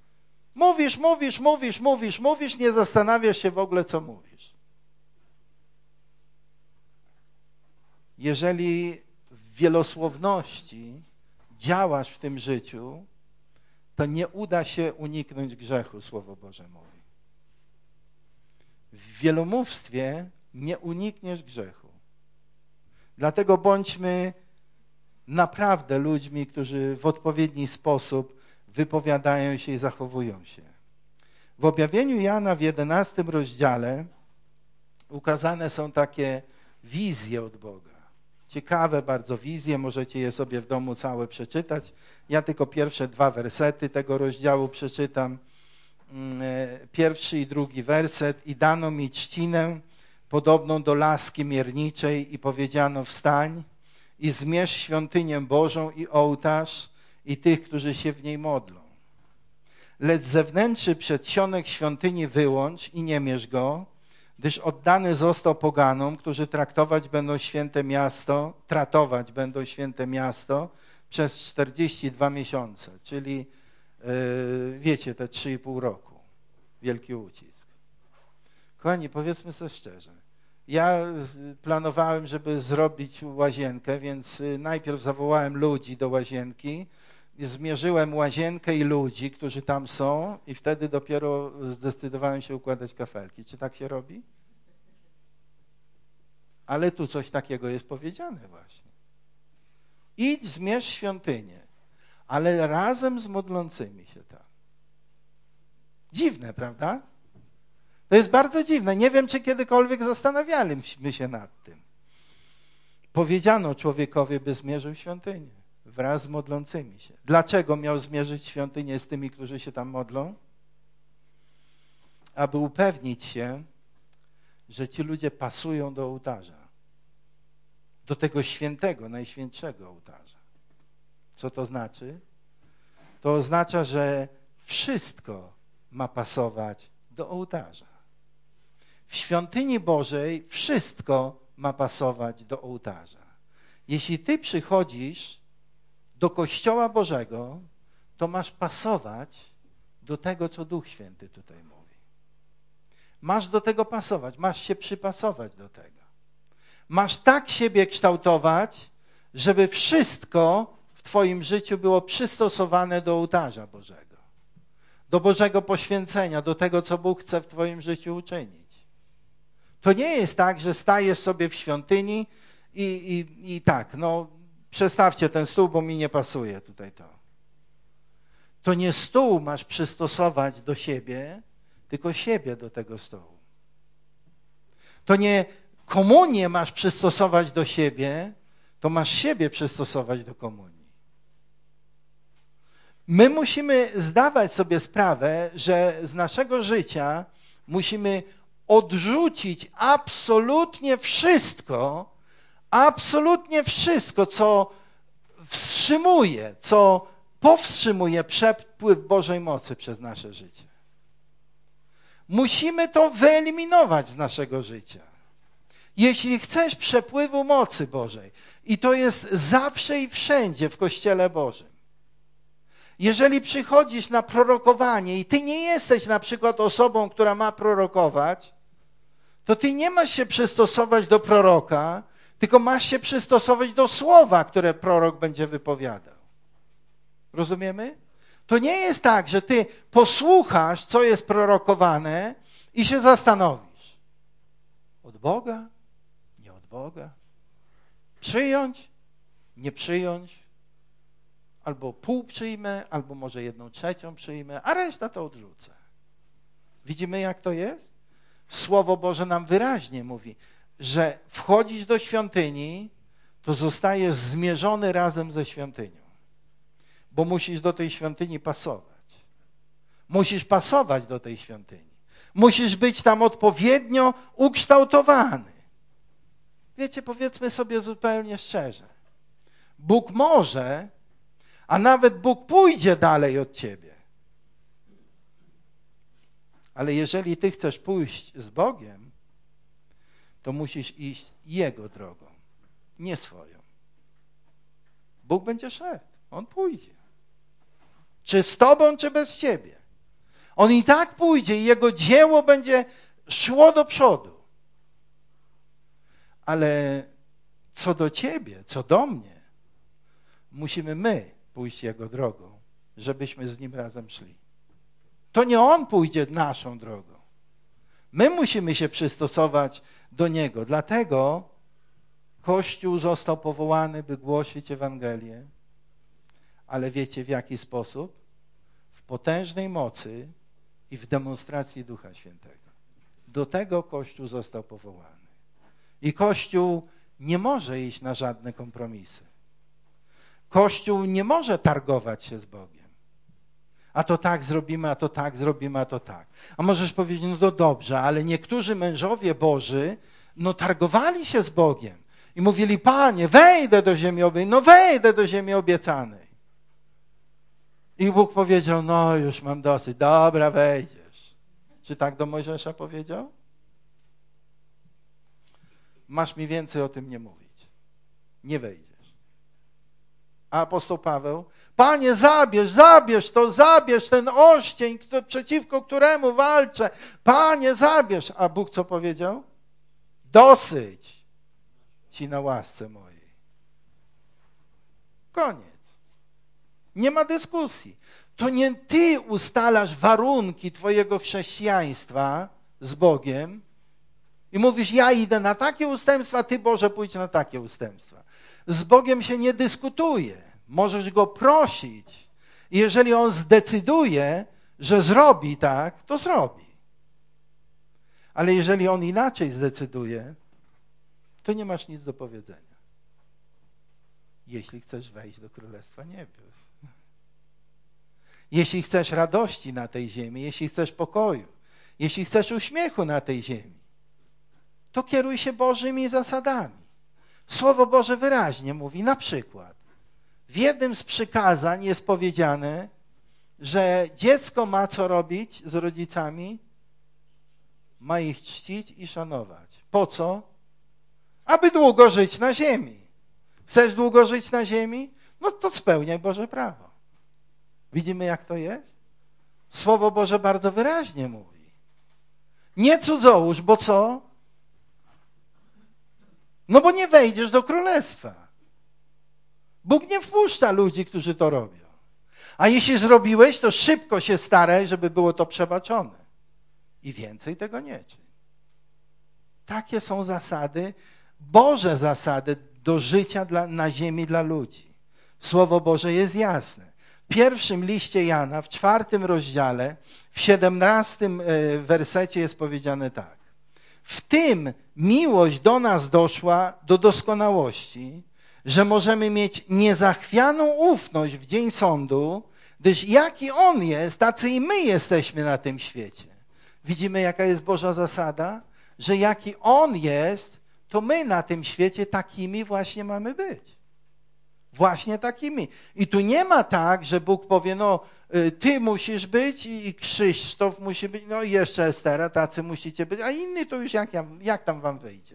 Mówisz, nie zastanawiasz się w ogóle, co mówisz. Jeżeli w wielosłowności działasz w tym życiu, to nie uda się uniknąć grzechu, Słowo Boże mówi. W wielomówstwie nie unikniesz grzechu. Dlatego bądźmy naprawdę ludźmi, którzy w odpowiedni sposób wypowiadają się i zachowują się. W objawieniu Jana w 11 rozdziale ukazane są takie wizje od Boga. Ciekawe bardzo wizje, możecie je sobie w domu całe przeczytać. Ja tylko pierwsze 2 wersety tego rozdziału przeczytam. 1 i 2 werset. I dano mi trzcinę podobną do laski mierniczej i powiedziano wstań i zmierz świątynię Bożą i ołtarz i tych, którzy się w niej modlą. Lecz zewnętrzny przedsionek świątyni wyłącz i nie mierz go, gdyż oddany został poganom, którzy tratować będą święte miasto przez 42 miesiące, czyli wiecie, te 3,5 roku. Wielki ucisk. Kochani, powiedzmy sobie szczerze. Ja planowałem, żeby zrobić łazienkę, więc najpierw zawołałem ludzi do łazienki, zmierzyłem łazienkę i ludzi, którzy tam są i wtedy dopiero zdecydowałem się układać kafelki. Czy tak się robi? Ale tu coś takiego jest powiedziane właśnie. Idź, zmierz świątynię, ale razem z modlącymi się tam. Dziwne, prawda? To jest bardzo dziwne. Nie wiem, czy kiedykolwiek zastanawialiśmy się nad tym. Powiedziano człowiekowi, by zmierzył świątynię wraz z modlącymi się. Dlaczego miał zmierzyć świątynię z tymi, którzy się tam modlą? Aby upewnić się, że ci ludzie pasują do ołtarza. Do tego świętego, najświętszego ołtarza. Co to znaczy? To oznacza, że wszystko ma pasować do ołtarza. W świątyni Bożej wszystko ma pasować do ołtarza. Jeśli ty przychodzisz do Kościoła Bożego, to masz pasować do tego, co Duch Święty tutaj mówi. Masz do tego pasować, masz się przypasować do tego. Masz tak siebie kształtować, żeby wszystko w twoim życiu było przystosowane do ołtarza Bożego. Do Bożego poświęcenia, do tego, co Bóg chce w twoim życiu uczynić. To nie jest tak, że stajesz sobie w świątyni i tak, no przestawcie ten stół, bo mi nie pasuje tutaj to. To nie stół masz przystosować do siebie, tylko siebie do tego stołu. To nie komunię masz przystosować do siebie, to masz siebie przystosować do komunii. My musimy zdawać sobie sprawę, że z naszego życia musimy odrzucić absolutnie wszystko, co wstrzymuje, co powstrzymuje przepływ Bożej mocy przez nasze życie. Musimy to wyeliminować z naszego życia. Jeśli chcesz przepływu mocy Bożej, i to jest zawsze i wszędzie w Kościele Bożym, jeżeli przychodzisz na prorokowanie i ty nie jesteś na przykład osobą, która ma prorokować, to ty nie masz się przystosować do proroka, tylko masz się przystosować do słowa, które prorok będzie wypowiadał. Rozumiemy? To nie jest tak, że ty posłuchasz, co jest prorokowane i się zastanowisz. Od Boga? Nie od Boga? Przyjąć? Nie przyjąć? Albo pół przyjmę, albo może 1/3 przyjmę, a reszta to odrzucę. Widzimy, jak to jest? Słowo Boże nam wyraźnie mówi, że wchodzisz do świątyni, to zostajesz zmierzony razem ze świątynią. Bo musisz do tej świątyni pasować. Musisz pasować do tej świątyni. Musisz być tam odpowiednio ukształtowany. Wiecie, powiedzmy sobie zupełnie szczerze. Bóg może, a nawet Bóg pójdzie dalej od ciebie. Ale jeżeli ty chcesz pójść z Bogiem, to musisz iść Jego drogą, nie swoją. Bóg będzie szedł, On pójdzie. Czy z tobą, czy bez ciebie. On i tak pójdzie i Jego dzieło będzie szło do przodu. Ale co do ciebie, co do mnie, musimy my pójść Jego drogą, żebyśmy z Nim razem szli. To nie On pójdzie naszą drogą. My musimy się przystosować do Niego. Dlatego Kościół został powołany, by głosić Ewangelię. Ale wiecie w jaki sposób? W potężnej mocy i w demonstracji Ducha Świętego. Do tego Kościół został powołany. I Kościół nie może iść na żadne kompromisy. Kościół nie może targować się z Bogiem. A to tak zrobimy, a to tak zrobimy, a to tak. A możesz powiedzieć, no to dobrze, ale niektórzy mężowie Boży, targowali się z Bogiem i mówili, Panie, wejdę do ziemi obiecanej. No wejdę do ziemi obiecanej. I Bóg powiedział, no już mam dosyć, dobra, wejdziesz. Czy tak do Mojżesza powiedział? Masz mi więcej o tym nie mówić. Nie wejdziesz. A apostoł Paweł, Panie, zabierz ten oścień, przeciwko któremu walczę. Panie, zabierz. A Bóg co powiedział? Dosyć ci na łasce mojej. Koniec. Nie ma dyskusji. To nie ty ustalasz warunki twojego chrześcijaństwa z Bogiem i mówisz, ja idę na takie ustępstwa, ty, Boże, pójdź na takie ustępstwa. Z Bogiem się nie dyskutuje. Możesz Go prosić. I jeżeli On zdecyduje, że zrobi tak, to zrobi. Ale jeżeli On inaczej zdecyduje, to nie masz nic do powiedzenia. Jeśli chcesz wejść do Królestwa Niebios. Jeśli chcesz radości na tej ziemi, jeśli chcesz pokoju, jeśli chcesz uśmiechu na tej ziemi, to kieruj się Bożymi zasadami. Słowo Boże wyraźnie mówi, na przykład, w jednym z przykazań jest powiedziane, że dziecko ma co robić z rodzicami? Ma ich czcić i szanować. Po co? Aby długo żyć na ziemi. Chcesz długo żyć na ziemi? No to spełniaj Boże prawo. Widzimy, jak to jest? Słowo Boże bardzo wyraźnie mówi. Nie cudzołóż, bo co? No bo nie wejdziesz do królestwa. Bóg nie wpuszcza ludzi, którzy to robią. A jeśli zrobiłeś, to szybko się staraj, żeby było to przebaczone. I więcej tego nie czyń. Takie są zasady, Boże zasady do życia na ziemi dla ludzi. Słowo Boże jest jasne. W pierwszym liście Jana, w 4 rozdziale, w 17 wersecie jest powiedziane tak. W tym miłość do nas doszła do doskonałości, że możemy mieć niezachwianą ufność w dzień sądu, gdyż jaki On jest, tacy i my jesteśmy na tym świecie. Widzimy, jaka jest Boża zasada? Że jaki On jest, to my na tym świecie takimi właśnie mamy być. Właśnie takimi. I tu nie ma tak, że Bóg powie, no ty musisz być i Krzysztof musi być, no i jeszcze Estera, tacy musicie być, a inni to już jak tam wam wyjdzie.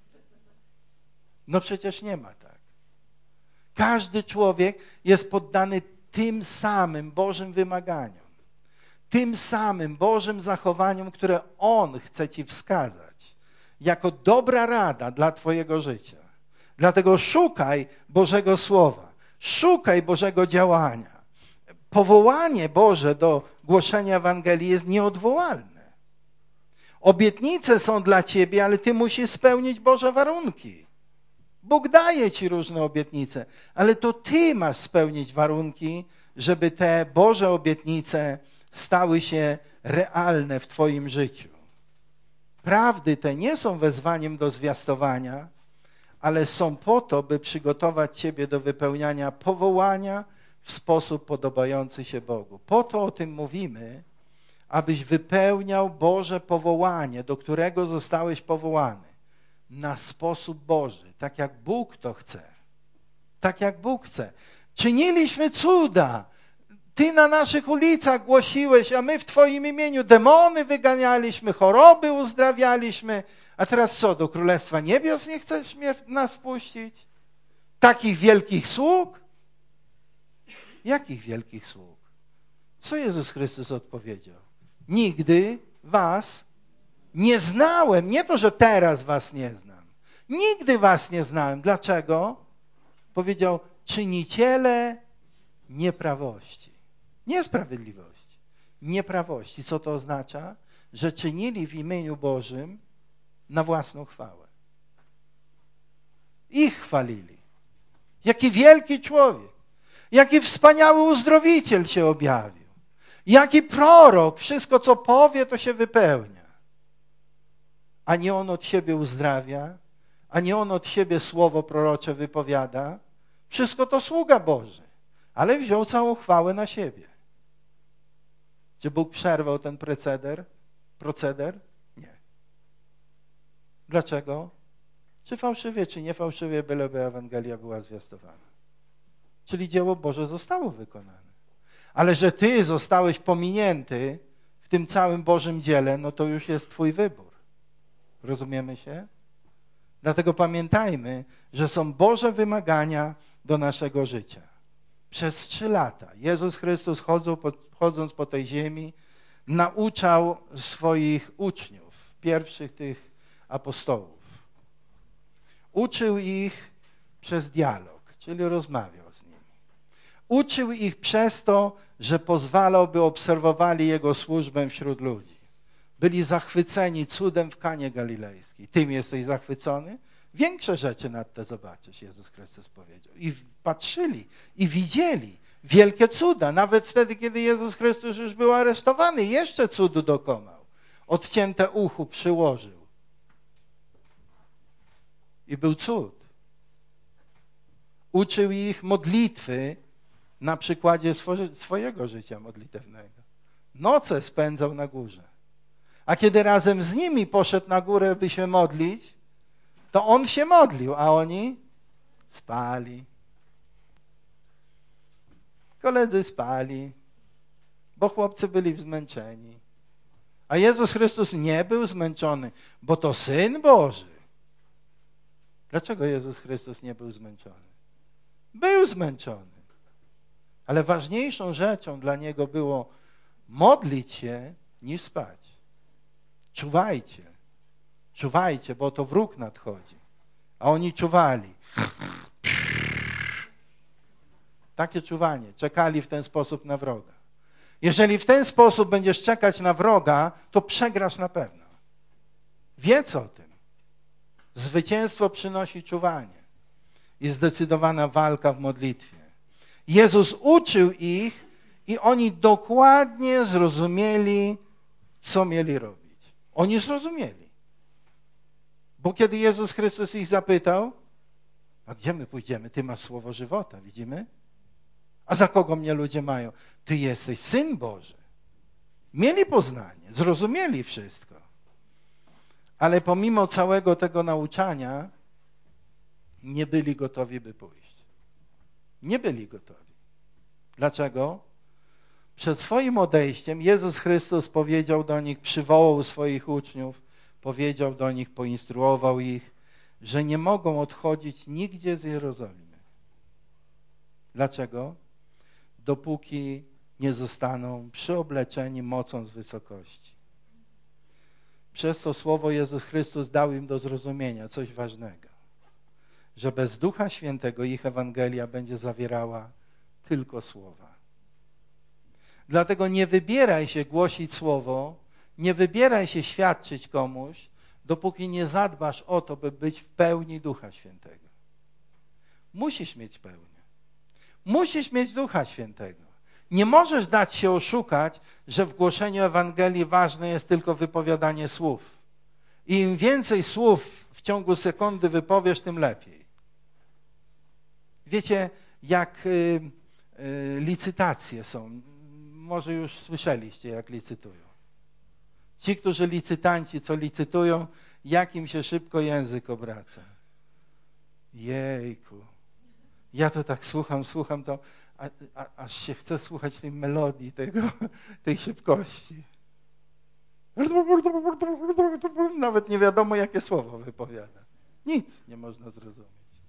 No przecież nie ma tak. Każdy człowiek jest poddany tym samym Bożym wymaganiom, tym samym Bożym zachowaniom, które On chce ci wskazać jako dobra rada dla twojego życia. Dlatego szukaj Bożego Słowa, szukaj Bożego działania. Powołanie Boże do głoszenia Ewangelii jest nieodwołalne. Obietnice są dla ciebie, ale ty musisz spełnić Boże warunki. Bóg daje ci różne obietnice, ale to ty masz spełnić warunki, żeby te Boże obietnice stały się realne w twoim życiu. Prawdy te nie są wezwaniem do zwiastowania, ale są po to, by przygotować ciebie do wypełniania powołania w sposób podobający się Bogu. Po to o tym mówimy, abyś wypełniał Boże powołanie, do którego zostałeś powołany, na sposób Boży, tak jak Bóg to chce. Tak jak Bóg chce. Czyniliśmy cuda. Ty na naszych ulicach głosiłeś, a my w Twoim imieniu demony wyganialiśmy, choroby uzdrawialiśmy. A teraz co, do Królestwa Niebios nie chcesz nas wpuścić? Takich wielkich sług? Jakich wielkich sług? Co Jezus Chrystus odpowiedział? Nigdy was nie znałem. Nie to, że teraz was nie znam. Nigdy was nie znałem. Dlaczego? Powiedział, czyniciele nieprawości. Niesprawiedliwości. Nieprawości. Co to oznacza? Że czynili w imieniu Bożym na własną chwałę. Ich chwalili. Jaki wielki człowiek. Jaki wspaniały uzdrowiciel się objawił. Jaki prorok. Wszystko, co powie, to się wypełnia. A nie on od siebie uzdrawia, a nie on od siebie słowo prorocze wypowiada. Wszystko to sługa Boży. Ale wziął całą chwałę na siebie. Czy Bóg przerwał ten proceder? Nie. Dlaczego? Czy fałszywie, czy nie fałszywie, byleby Ewangelia była zwiastowana. Czyli dzieło Boże zostało wykonane. Ale że ty zostałeś pominięty w tym całym Bożym dziele, no to już jest twój wybór. Rozumiemy się? Dlatego pamiętajmy, że są Boże wymagania do naszego życia. Przez 3 lata Jezus Chrystus, chodząc po tej ziemi, nauczał swoich uczniów, pierwszych tych apostołów. Uczył ich przez dialog, czyli rozmawiał z nimi. Uczył ich przez to, że pozwalał, by obserwowali Jego służbę wśród ludzi. Byli zachwyceni cudem w Kanie Galilejskiej. Tym jesteś zachwycony? Większe rzeczy nad te zobaczysz, Jezus Chrystus powiedział. I patrzyli, i widzieli wielkie cuda. Nawet wtedy, kiedy Jezus Chrystus już był aresztowany, jeszcze cudu dokonał. Odcięte uchu przyłożył. I był cud. Uczył ich modlitwy na przykładzie swojego życia modlitewnego. Noce spędzał na górze. A kiedy razem z nimi poszedł na górę, by się modlić, to on się modlił, a oni spali. Koledzy spali, bo chłopcy byli zmęczeni. A Jezus Chrystus nie był zmęczony, bo to Syn Boży. Dlaczego Jezus Chrystus nie był zmęczony? Był zmęczony. Ale ważniejszą rzeczą dla Niego było modlić się niż spać. Czuwajcie. Czuwajcie, bo to wróg nadchodzi. A oni czuwali. Takie czuwanie. Czekali w ten sposób na wroga. Jeżeli w ten sposób będziesz czekać na wroga, to przegrasz na pewno. Wiedz o tym. Zwycięstwo przynosi czuwanie i zdecydowana walka w modlitwie. Jezus uczył ich i oni dokładnie zrozumieli, co mieli robić. Oni zrozumieli. Bo kiedy Jezus Chrystus ich zapytał, A gdzie my pójdziemy? Ty masz słowo żywota, widzimy? A za kogo mnie ludzie mają? Ty jesteś Syn Boży. Mieli poznanie, zrozumieli wszystko. Ale pomimo całego tego nauczania nie byli gotowi, by pójść. Nie byli gotowi. Dlaczego? Przed swoim odejściem Jezus Chrystus powiedział do nich, przywołał swoich uczniów, powiedział do nich, poinstruował ich, że nie mogą odchodzić nigdzie z Jerozolimy. Dlaczego? Dopóki nie zostaną przyobleczeni mocą z wysokości. Przez to słowo Jezus Chrystus dał im do zrozumienia coś ważnego, że bez Ducha Świętego ich Ewangelia będzie zawierała tylko słowa. Dlatego nie wybieraj się głosić słowo, nie wybieraj się świadczyć komuś, dopóki nie zadbasz o to, by być w pełni Ducha Świętego. Musisz mieć pełnię. Musisz mieć Ducha Świętego. Nie możesz dać się oszukać, że w głoszeniu Ewangelii ważne jest tylko wypowiadanie słów. I im więcej słów w ciągu sekundy wypowiesz, tym lepiej. Wiecie, jak licytacje są. Może już słyszeliście, jak licytują. Ci, którzy licytanci, co licytują, jak im się szybko język obraca. Jejku. Ja to tak słucham to, aż się chce słuchać tej melodii, tej szybkości. Nawet nie wiadomo, jakie słowo wypowiada. Nic nie można zrozumieć.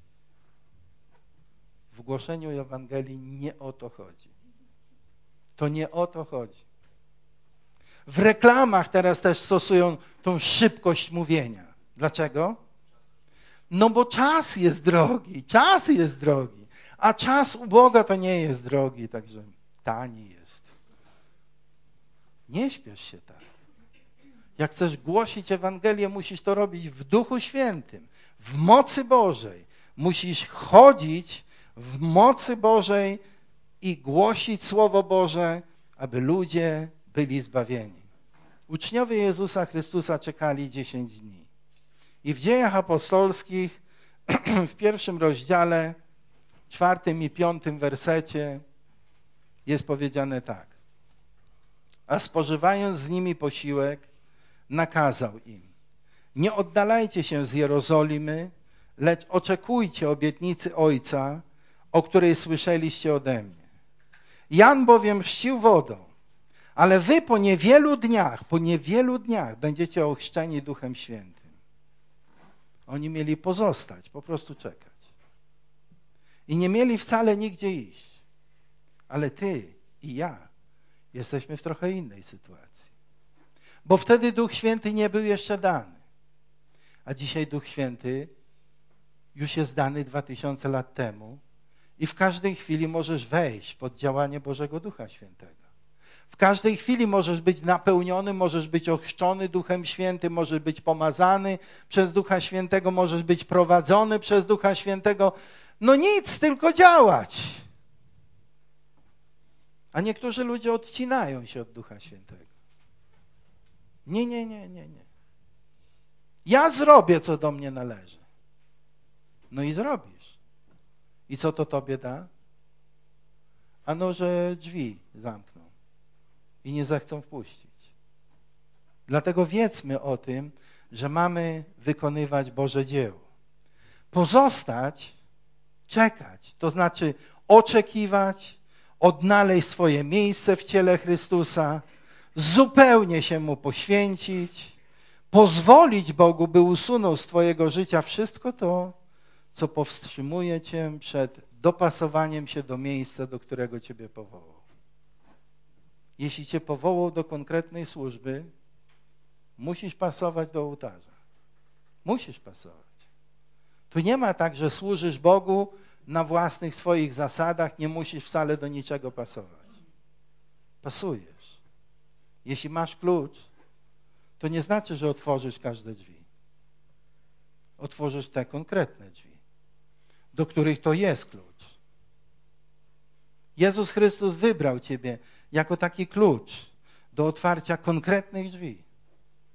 W głoszeniu Ewangelii nie o to chodzi. To nie o to chodzi. W reklamach teraz też stosują tą szybkość mówienia. Dlaczego? No bo czas jest drogi, a czas u Boga to nie jest drogi, także tani jest. Nie śpiesz się tak. Jak chcesz głosić Ewangelię, musisz to robić w Duchu Świętym, w mocy Bożej. Musisz chodzić w mocy Bożej i głosić Słowo Boże, aby ludzie byli zbawieni. Uczniowie Jezusa Chrystusa czekali 10 dni. I w Dziejach Apostolskich w 1 rozdziale, 4 i 5 wersecie jest powiedziane tak. A spożywając z nimi posiłek, nakazał im: nie oddalajcie się z Jerozolimy, lecz oczekujcie obietnicy Ojca, o której słyszeliście ode mnie. Jan bowiem chrzcił wodą, ale wy po niewielu dniach będziecie ochrzczeni Duchem Świętym. Oni mieli pozostać, po prostu czekać. I nie mieli wcale nigdzie iść. Ale ty i ja jesteśmy w trochę innej sytuacji. Bo wtedy Duch Święty nie był jeszcze dany. A dzisiaj Duch Święty już jest dany 2000 lat temu i w każdej chwili możesz wejść pod działanie Bożego Ducha Świętego. W każdej chwili możesz być napełniony, możesz być ochrzczony Duchem Świętym, możesz być pomazany przez Ducha Świętego, możesz być prowadzony przez Ducha Świętego. No nic, tylko działać. A niektórzy ludzie odcinają się od Ducha Świętego. Nie. Ja zrobię, co do mnie należy. No i zrobisz. I co to tobie da? Ano, że drzwi zamkną i nie zechcą wpuścić. Dlatego wiedzmy o tym, że mamy wykonywać Boże dzieło. Pozostać, czekać, to znaczy oczekiwać, odnaleźć swoje miejsce w ciele Chrystusa, zupełnie się Mu poświęcić, pozwolić Bogu, by usunął z twojego życia wszystko to, co powstrzymuje cię przed dopasowaniem się do miejsca, do którego ciebie powołał. Jeśli cię powołał do konkretnej służby, musisz pasować do ołtarza. Musisz pasować. Tu nie ma tak, że służysz Bogu na własnych swoich zasadach, nie musisz wcale do niczego pasować. Pasujesz. Jeśli masz klucz, to nie znaczy, że otworzysz każde drzwi. Otworzysz te konkretne drzwi, do których to jest klucz. Jezus Chrystus wybrał ciebie jako taki klucz do otwarcia konkretnych drzwi.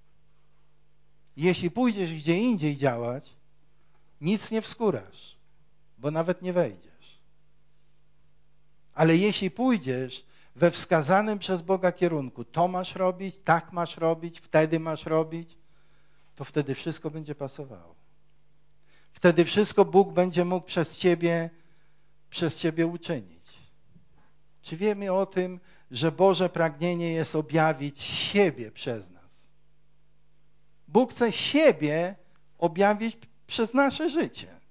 Jeśli pójdziesz gdzie indziej działać, nic nie wskórasz. bo nawet nie wejdziesz. Ale jeśli pójdziesz we wskazanym przez Boga kierunku, to masz robić, tak masz robić, wtedy masz robić, to wtedy wszystko będzie pasowało. Wtedy wszystko Bóg będzie mógł przez ciebie uczynić. Czy wiemy o tym, że Boże pragnienie jest objawić siebie przez nas? Bóg chce siebie objawić przez nasze życie.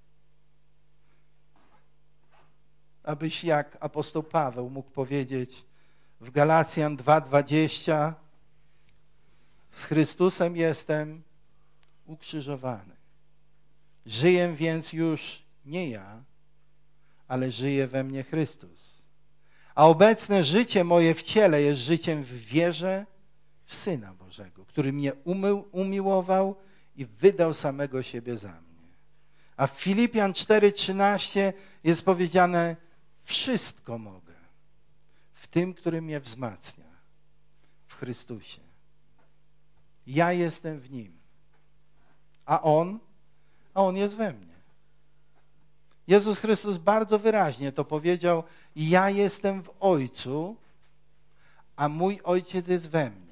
Abyś jak apostoł Paweł mógł powiedzieć w Galacjan 2:20: z Chrystusem jestem ukrzyżowany. Żyję więc już nie ja, ale żyje we mnie Chrystus. A obecne życie moje w ciele jest życiem w wierze w Syna Bożego, który mnie umiłował i wydał samego siebie za mnie. A w Filipian 4:13 jest powiedziane: wszystko mogę w tym, który mnie wzmacnia, w Chrystusie. Ja jestem w Nim, a On jest we mnie. Jezus Chrystus bardzo wyraźnie to powiedział: ja jestem w Ojcu, a mój Ojciec jest we mnie.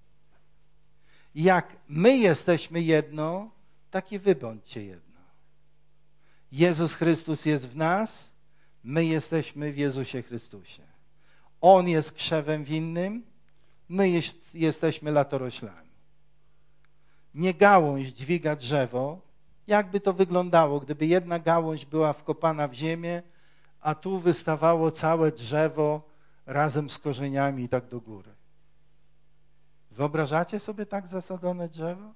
Jak my jesteśmy jedno, tak i wy bądźcie jedno. Jezus Chrystus jest w nas, my jesteśmy w Jezusie Chrystusie. On jest krzewem winnym, my jesteśmy latoroślami. Nie gałąź dźwiga drzewo. Jakby to wyglądało, gdyby jedna gałąź była wkopana w ziemię, a tu wystawało całe drzewo razem z korzeniami i tak do góry. Wyobrażacie sobie tak zasadzone drzewo?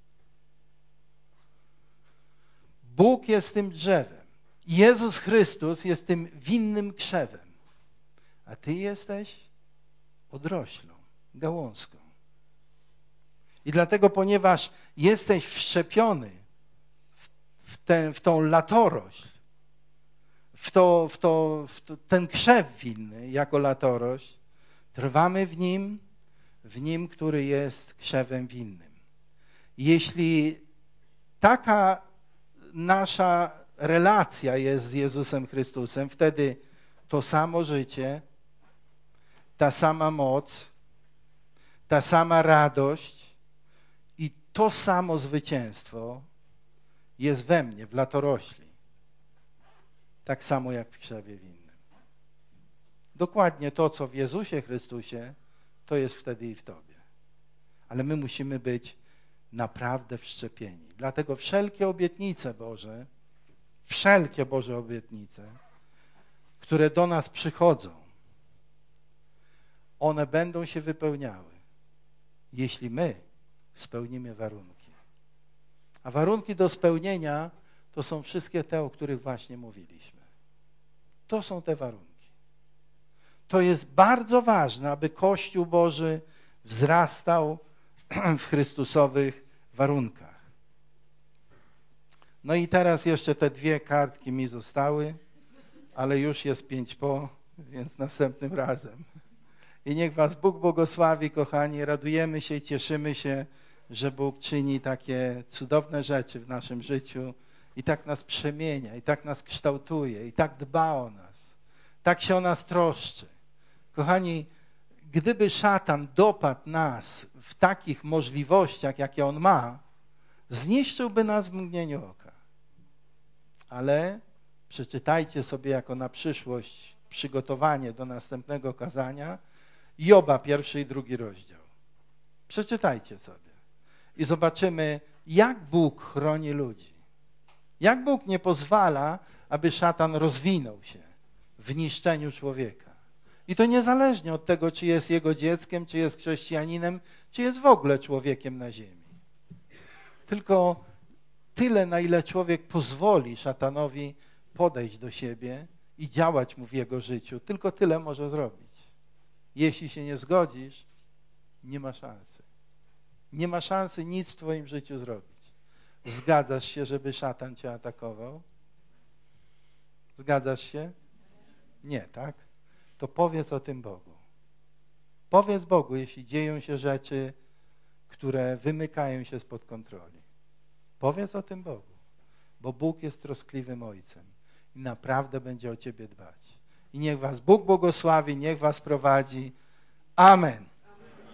Bóg jest tym drzewem. Jezus Chrystus jest tym winnym krzewem. A ty jesteś odroślą, gałązką. I dlatego, ponieważ jesteś wszczepiony w tą latorośl, w ten krzew winny jako latorośl, trwamy w nim, który jest krzewem winnym. Jeśli taka nasza relacja jest z Jezusem Chrystusem, wtedy to samo życie, ta sama moc, ta sama radość i to samo zwycięstwo jest we mnie, w latorośli. Tak samo jak w krzewie winnym. Dokładnie to, co w Jezusie Chrystusie, to jest wtedy i w tobie. Ale my musimy być naprawdę wszczepieni. Dlatego wszelkie obietnice Boże obietnice, które do nas przychodzą, one będą się wypełniały, jeśli my spełnimy warunki. A warunki do spełnienia to są wszystkie te, o których właśnie mówiliśmy. To są te warunki. To jest bardzo ważne, aby Kościół Boży wzrastał w Chrystusowych warunkach. No i teraz jeszcze te 2 kartki mi zostały, ale już jest 5 po, więc następnym razem. I niech was Bóg błogosławi, kochani. Radujemy się i cieszymy się, że Bóg czyni takie cudowne rzeczy w naszym życiu i tak nas przemienia, i tak nas kształtuje, i tak dba o nas, tak się o nas troszczy. Kochani, gdyby szatan dopadł nas w takich możliwościach, jakie on ma, zniszczyłby nas w mgnieniu oka. Ale przeczytajcie sobie jako na przyszłość przygotowanie do następnego kazania Joba 1. i 2. rozdział. Przeczytajcie sobie i zobaczymy, jak Bóg chroni ludzi. Jak Bóg nie pozwala, aby szatan rozwinął się w niszczeniu człowieka. I to niezależnie od tego, czy jest jego dzieckiem, czy jest chrześcijaninem, czy jest w ogóle człowiekiem na ziemi. Tylko tyle, na ile człowiek pozwoli szatanowi podejść do siebie i działać mu w jego życiu, tylko tyle może zrobić. Jeśli się nie zgodzisz, nie ma szansy. Nie ma szansy nic w twoim życiu zrobić. Zgadzasz się, żeby szatan cię atakował? Zgadzasz się? Nie, tak? To powiedz o tym Bogu. Powiedz Bogu, jeśli dzieją się rzeczy, które wymykają się spod kontroli. Powiedz o tym Bogu, bo Bóg jest troskliwym Ojcem i naprawdę będzie o ciebie dbać. I niech was Bóg błogosławi, niech was prowadzi. Amen.